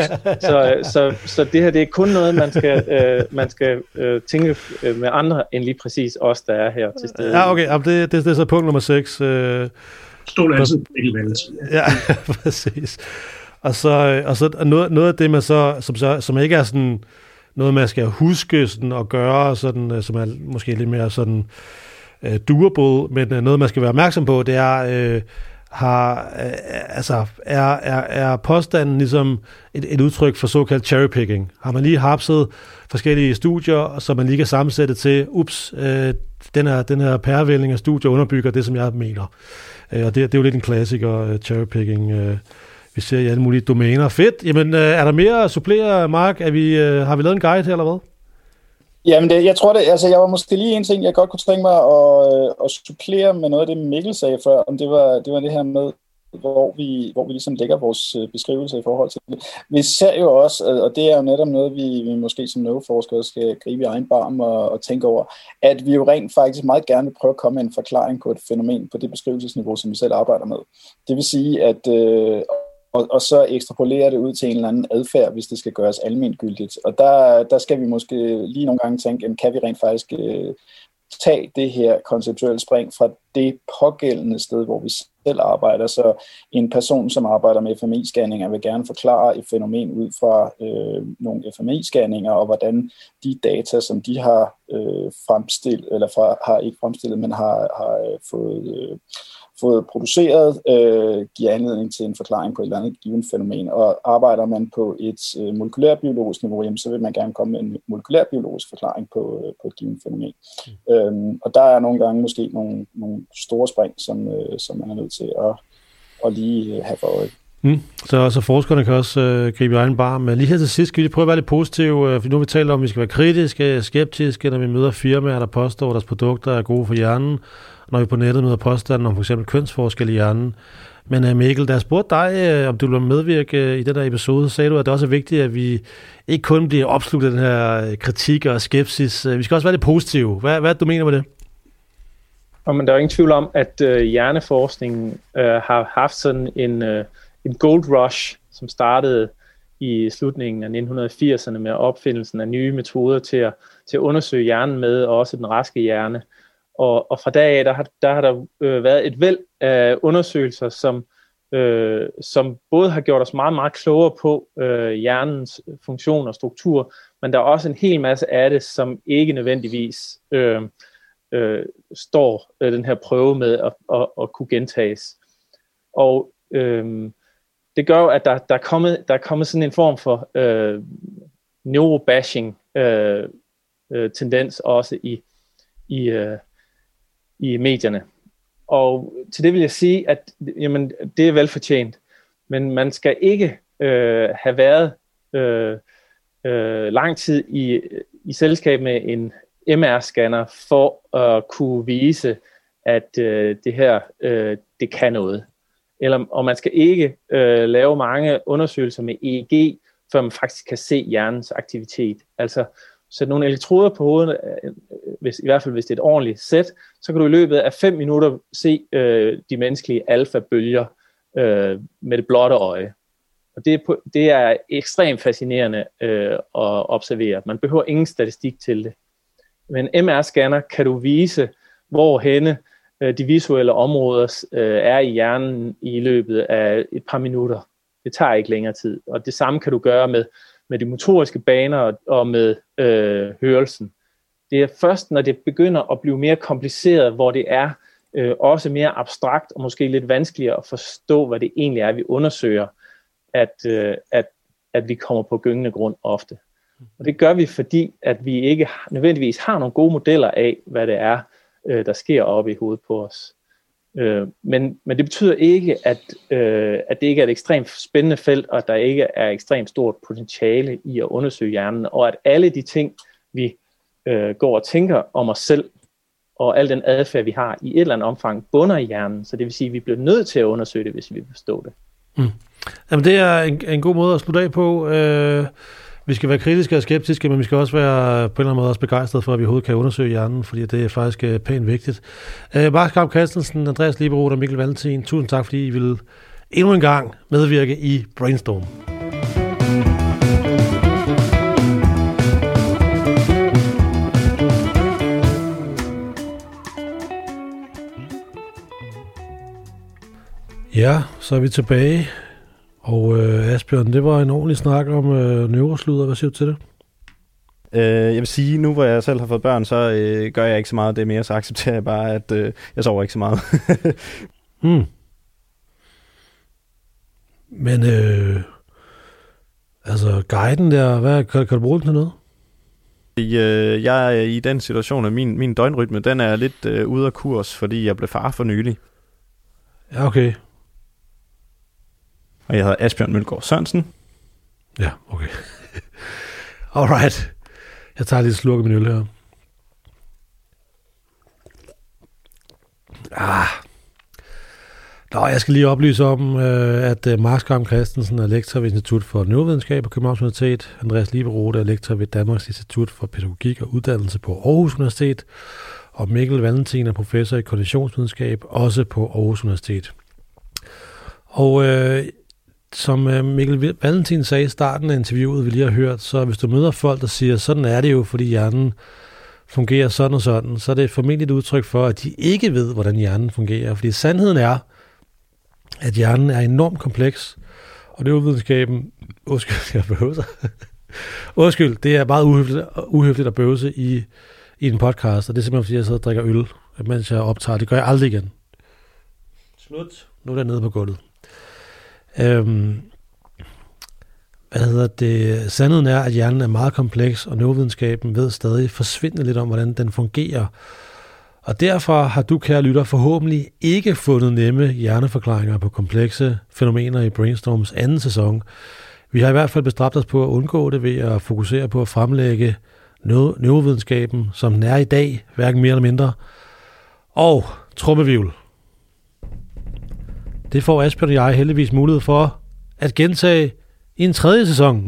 så, så, så det her, det er kun noget, man skal, øh, man skal øh, tænke med andre, end lige præcis os, der er her til stede. Ja, okay. Det, det, det er så punkt nummer seks. Øh, Stol altid Mikkel Valentin. Ja, præcis. Og så, og så noget, noget af det, man så, som, så, som ikke er sådan noget, man skal huske sådan, at gøre, sådan, som er måske lidt mere sådan uh, doable, men uh, noget, man skal være opmærksom på, det er, uh, har, uh, altså, er, er, er påstanden ligesom et, et udtryk for såkaldt cherrypicking. Har man lige hapset forskellige studier, så man lige kan sammensætte til, ups, uh, den her, den her pærevælling af studier underbygger det, som jeg mener. Uh, og det, det er jo lidt en klassiker, uh, cherrypicking. Uh, vi ser i alle mulige domæner. Fedt. Jamen, uh, er der mere at supplere, Mark? Er vi, uh, har vi lavet en guide her, eller hvad? Jamen, det, jeg tror det, altså jeg var måske lige en ting, jeg godt kunne tænke mig at, at supplere med noget af det, Mikkel sagde før, om det var det, var det her med, hvor vi, hvor vi ligesom lægger vores beskrivelse i forhold til det. Vi ser jo også, og det er jo netop noget, vi, vi måske som neuroforskere skal gribe i egen barm og, og tænke over, at vi jo rent faktisk meget gerne vil prøve at komme med en forklaring på et fænomen på det beskrivelsesniveau, som vi selv arbejder med. Det vil sige, at øh, Og, og så ekstrapolere det ud til en eller anden adfærd, hvis det skal gøres almengyldigt. Og der, der skal vi måske lige nogle gange tænke, jamen, kan vi rent faktisk øh, tage det her konceptuelle spring fra det pågældende sted, hvor vi selv arbejder. Så en person, som arbejder med F M I-scanninger, vil gerne forklare et fænomen ud fra øh, nogle F M I-scanninger, og hvordan de data, som de har øh, fremstillet, eller fra, har ikke fremstillet, men har, har øh, fået... Øh, fået produceret, øh, giver anledning til en forklaring på et eller andet givet fænomen. Og arbejder man på et øh, molekylærbiologisk niveau, jamen, så vil man gerne komme med en molekylærbiologisk forklaring på, øh, på et givet fænomen. Mm. Øhm, og der er nogle gange måske nogle, nogle store spring, som, øh, som man er nødt til at, at lige have for øje. Mm. Så, så forskerne kan også øh, gribe i egen barm. Men lige her til sidst skal vi prøve at være lidt positive, øh, for nu har vi talt om, at vi skal være kritiske, skeptiske, når vi møder firmaer, der påstår, at deres produkter er gode for hjernen, når vi på nettet møder påstanden om for eksempel kønsforskel i hjernen. Men øh, Mikkel, da jeg spurgte dig, øh, om du ville medvirke i den der episode, så sagde du, at det også er vigtigt, at vi ikke kun bliver opslugt af den her kritik og skepsis. Vi skal også være lidt positive. Hvad, hvad er det, du mener med det? Og, men der er ingen tvivl om, at øh, hjerneforskningen øh, har haft sådan en... Øh, en gold rush, som startede i slutningen af nitten firserne med opfindelsen af nye metoder til at, til at undersøge hjernen med, og også den raske hjerne. Og, og fra dag af, der har der, har der øh, været et væld af undersøgelser, som, øh, som både har gjort os meget, meget klogere på øh, hjernens funktion og struktur, men der er også en hel masse af det, som ikke nødvendigvis øh, øh, står øh, den her prøve med at, at, at kunne gentages. Og øh, det gør jo, at der, der, er kommet, der er kommet sådan en form for øh, neurobashing øh, øh, tendens også i, i, øh, i medierne. Og til det vil jeg sige, at jamen, det er velfortjent, men man skal ikke øh, have været øh, øh, lang tid i, i selskab med en M R-scanner for at kunne vise, at øh, det her øh, det kan noget. Eller, og man skal ikke øh, lave mange undersøgelser med E E G, før man faktisk kan se hjernens aktivitet. Altså sætte nogle elektroder på hovedet, øh, hvis, i hvert fald hvis det er et ordentligt sæt, så kan du i løbet af fem minutter se øh, de menneskelige alfa-bølger øh, med det blotte øje. Og det er, på, det er ekstremt fascinerende øh, at observere. Man behøver ingen statistik til det. Med en M R-scanner kan du vise, hvor henne øh, de visuelle områder øh, er i hjernen i løbet af et par minutter. Det tager ikke længere tid. Og det samme kan du gøre med, med de motoriske baner og med øh, hørelsen. Det er først, når det begynder at blive mere kompliceret, hvor det er øh, også mere abstrakt og måske lidt vanskeligere at forstå, hvad det egentlig er, vi undersøger, at, øh, at, at vi kommer på gyngende grund ofte. Og det gør vi, fordi at vi ikke nødvendigvis har nogle gode modeller af, hvad det er, øh, der sker oppe i hovedet på os. Øh, men, men det betyder ikke, at, øh, at det ikke er et ekstremt spændende felt, og at der ikke er ekstremt stort potentiale i at undersøge hjernen, og at alle de ting, vi øh, går og tænker om os selv, og al den adfærd, vi har, i et eller andet omfang, bunder i hjernen. Så det vil sige, at vi bliver nødt til at undersøge det, hvis vi vil forstå det. Mm. Jamen, det er en, en god måde at slutte af på. Øh, vi skal være kritiske og skeptiske, men vi skal også være på en eller anden måde også begejstrede for, at vi overhovedet kan undersøge hjernen, fordi det er faktisk uh, pænt vigtigt. Uh, Mark Skram Christensen, Andreas Lieberroth og Mikkel Valentin, tusind tak, fordi I ville endnu en gang medvirke i Brainstorm. Ja, så er vi tilbage. Og øh, Asbjørn, det var en ordentlig snak om øh, neurosludder. Hvad siger du til det? Øh, jeg vil sige, nu hvor jeg selv har fået børn, så øh, gør jeg ikke så meget af det mere, så accepterer jeg bare, at øh, jeg sover ikke så meget. hmm. Men øh, altså guiden der, hvad, kan, kan du bruge den til noget? Øh, jeg er i den situation, at min, min døgnrytme, den er lidt øh, ude af kurs, fordi jeg blev far for nylig. Ja, okay. Og jeg hedder Asbjørn Mølgaard Sørensen. Ja, okay. Alright. Jeg tager lige et slurk af min øl her. Ah. Nå, jeg skal lige oplyse om, at Mark Skram Christensen er lektor ved Institut for Neurovidenskab på Københavns Universitet. Andreas Lieberroth er lektor ved Danmarks Institut for Pædagogik og Uddannelse på Aarhus Universitet. Og Mikkel Valentin er professor i kognitionsvidenskab, også på Aarhus Universitet. Og øh, som øh, Mikkel Valentin sagde i starten af interviewet, vi lige har hørt, så hvis du møder folk, der siger, sådan er det jo, fordi hjernen fungerer sådan og sådan, så er det formentlig et udtryk for, at de ikke ved, hvordan hjernen fungerer. Fordi sandheden er, at hjernen er enormt kompleks, og det er jo videnskaben, undskyld, jeg bøvser. Undskyld, det er meget uhøfligt, uhøfligt at bøvse i, i en podcast, og det er simpelthen, fordi jeg sidder og drikker øl, mens jeg optager. Det gør jeg aldrig igen. Slut. Nu er der nede på gulvet. Øhm, hvad hedder det? Sandheden er, at hjernen er meget kompleks, og neurovidenskaben ved stadig forsvindende lidt om, hvordan den fungerer. Og derfor har du, kære lytter, forhåbentlig ikke fundet nemme hjerneforklaringer på komplekse fænomener i Brainstorms anden sæson. Vi har i hvert fald bestræbt os på at undgå det ved at fokusere på at fremlægge neurovidenskaben, som den er i dag, hverken mere eller mindre. Og trummevivl. Det får Asbjørn og jeg heldigvis mulighed for at gentage i en tredje sæson.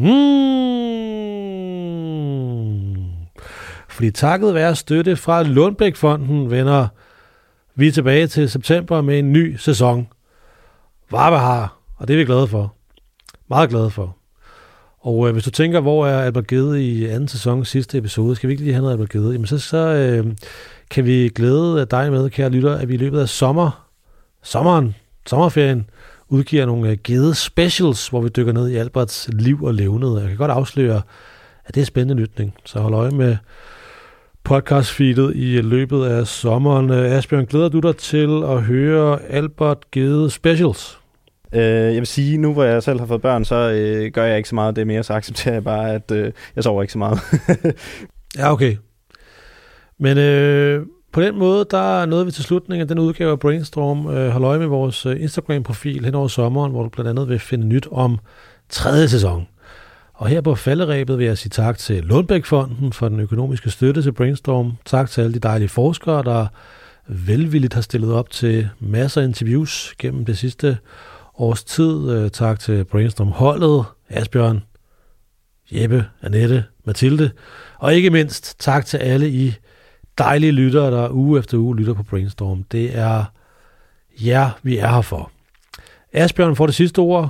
Mm. Fordi takket være støtte fra Lundbæk-fonden vender vi tilbage til september med en ny sæson. Varme har, og det er vi glade for. Meget glade for. Og øh, hvis du tænker, hvor er Albert Gede i anden sæson sidste episode, skal vi ikke lige have noget Albert Gede? Jamen så, så øh, kan vi glæde dig med, kære lytter, at vi i løbet af sommer, sommeren, sommerferien, udgiver nogle Gede specials, hvor vi dykker ned i Alberts liv og levned. Jeg kan godt afsløre, at det er spændende lytning. Så hold øje med podcastfeedet i løbet af sommeren. Asbjørn, glæder du dig til at høre Albert Gede specials? Øh, jeg vil sige, nu hvor jeg selv har fået børn, så øh, gør jeg ikke så meget af det mere, så accepterer jeg bare, at øh, jeg sover ikke så meget. Ja, okay. Men øh, på den måde, der nåede vi til slutningen af den udgave af Brainstorm. Øh, hold øje med vores Instagram-profil hen over sommeren, hvor du blandt andet vil finde nyt om tredje sæson. Og her på falderæbet vil jeg sige tak til Lundbæk-fonden for den økonomiske støtte til Brainstorm. Tak til alle de dejlige forskere, der velvilligt har stillet op til masser af interviews gennem det sidste års tid. Tak til Brainstorm-holdet, Asbjørn, Jeppe, Annette, Mathilde, og ikke mindst tak til alle I dejlige lyttere, der uge efter uge lytter på Brainstorm. Det er jer, vi er her for. Asbjørn får det sidste ord.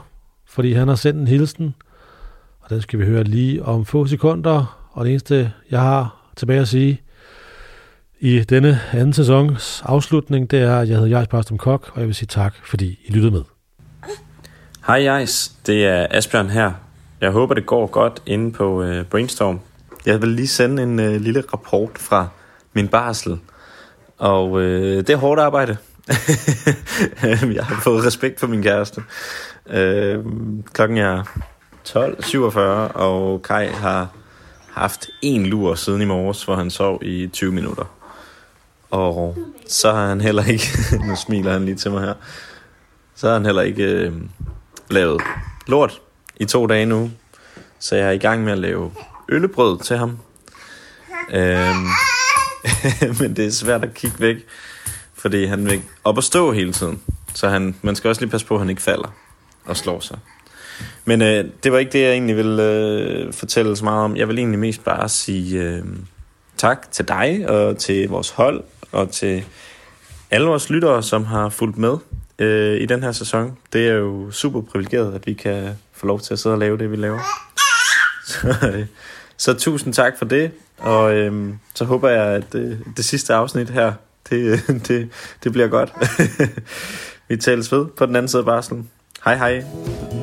fordi han har sendt en hilsen, og den skal vi høre lige om få sekunder. Og det eneste, jeg har tilbage at sige i denne anden sæsons afslutning, det er, at jeg hedder Jais Barstrom Kok, og jeg vil sige tak, fordi I lyttede med. Hej Jais, det er Asbjørn her. Jeg håber, det går godt inde på uh, Brainstorm. Jeg vil lige sende en uh, lille rapport fra min barsel, og uh, det er hårdt arbejde. Jeg har fået respekt for min kæreste. Uh, klokken er tolv syvogfyrre, og Kai har haft en lur siden i morges, hvor han sov i tyve minutter. Og så har han heller ikke, nu smiler han lige til mig her, så har han heller ikke øh, lavet lort i to dage nu. Så jeg er i gang med at lave øllebrød til ham. Øhm, men det er svært at kigge væk, fordi han vil op og stå hele tiden. Så han, man skal også lige passe på, at han ikke falder og slår sig. Men øh, det var ikke det, jeg egentlig ville øh, fortælle så meget om. Jeg vil egentlig mest bare sige øh, tak til dig og til vores hold og til alle vores lyttere, som har fulgt med øh, i den her sæson. Det er jo super privilegeret, at vi kan få lov til at sidde og lave det, vi laver. Så, øh, så tusind tak for det, og øh, så håber jeg, at øh, det sidste afsnit her, det, det, det bliver godt. Vi tales ved på den anden side af barslen. Hej hej.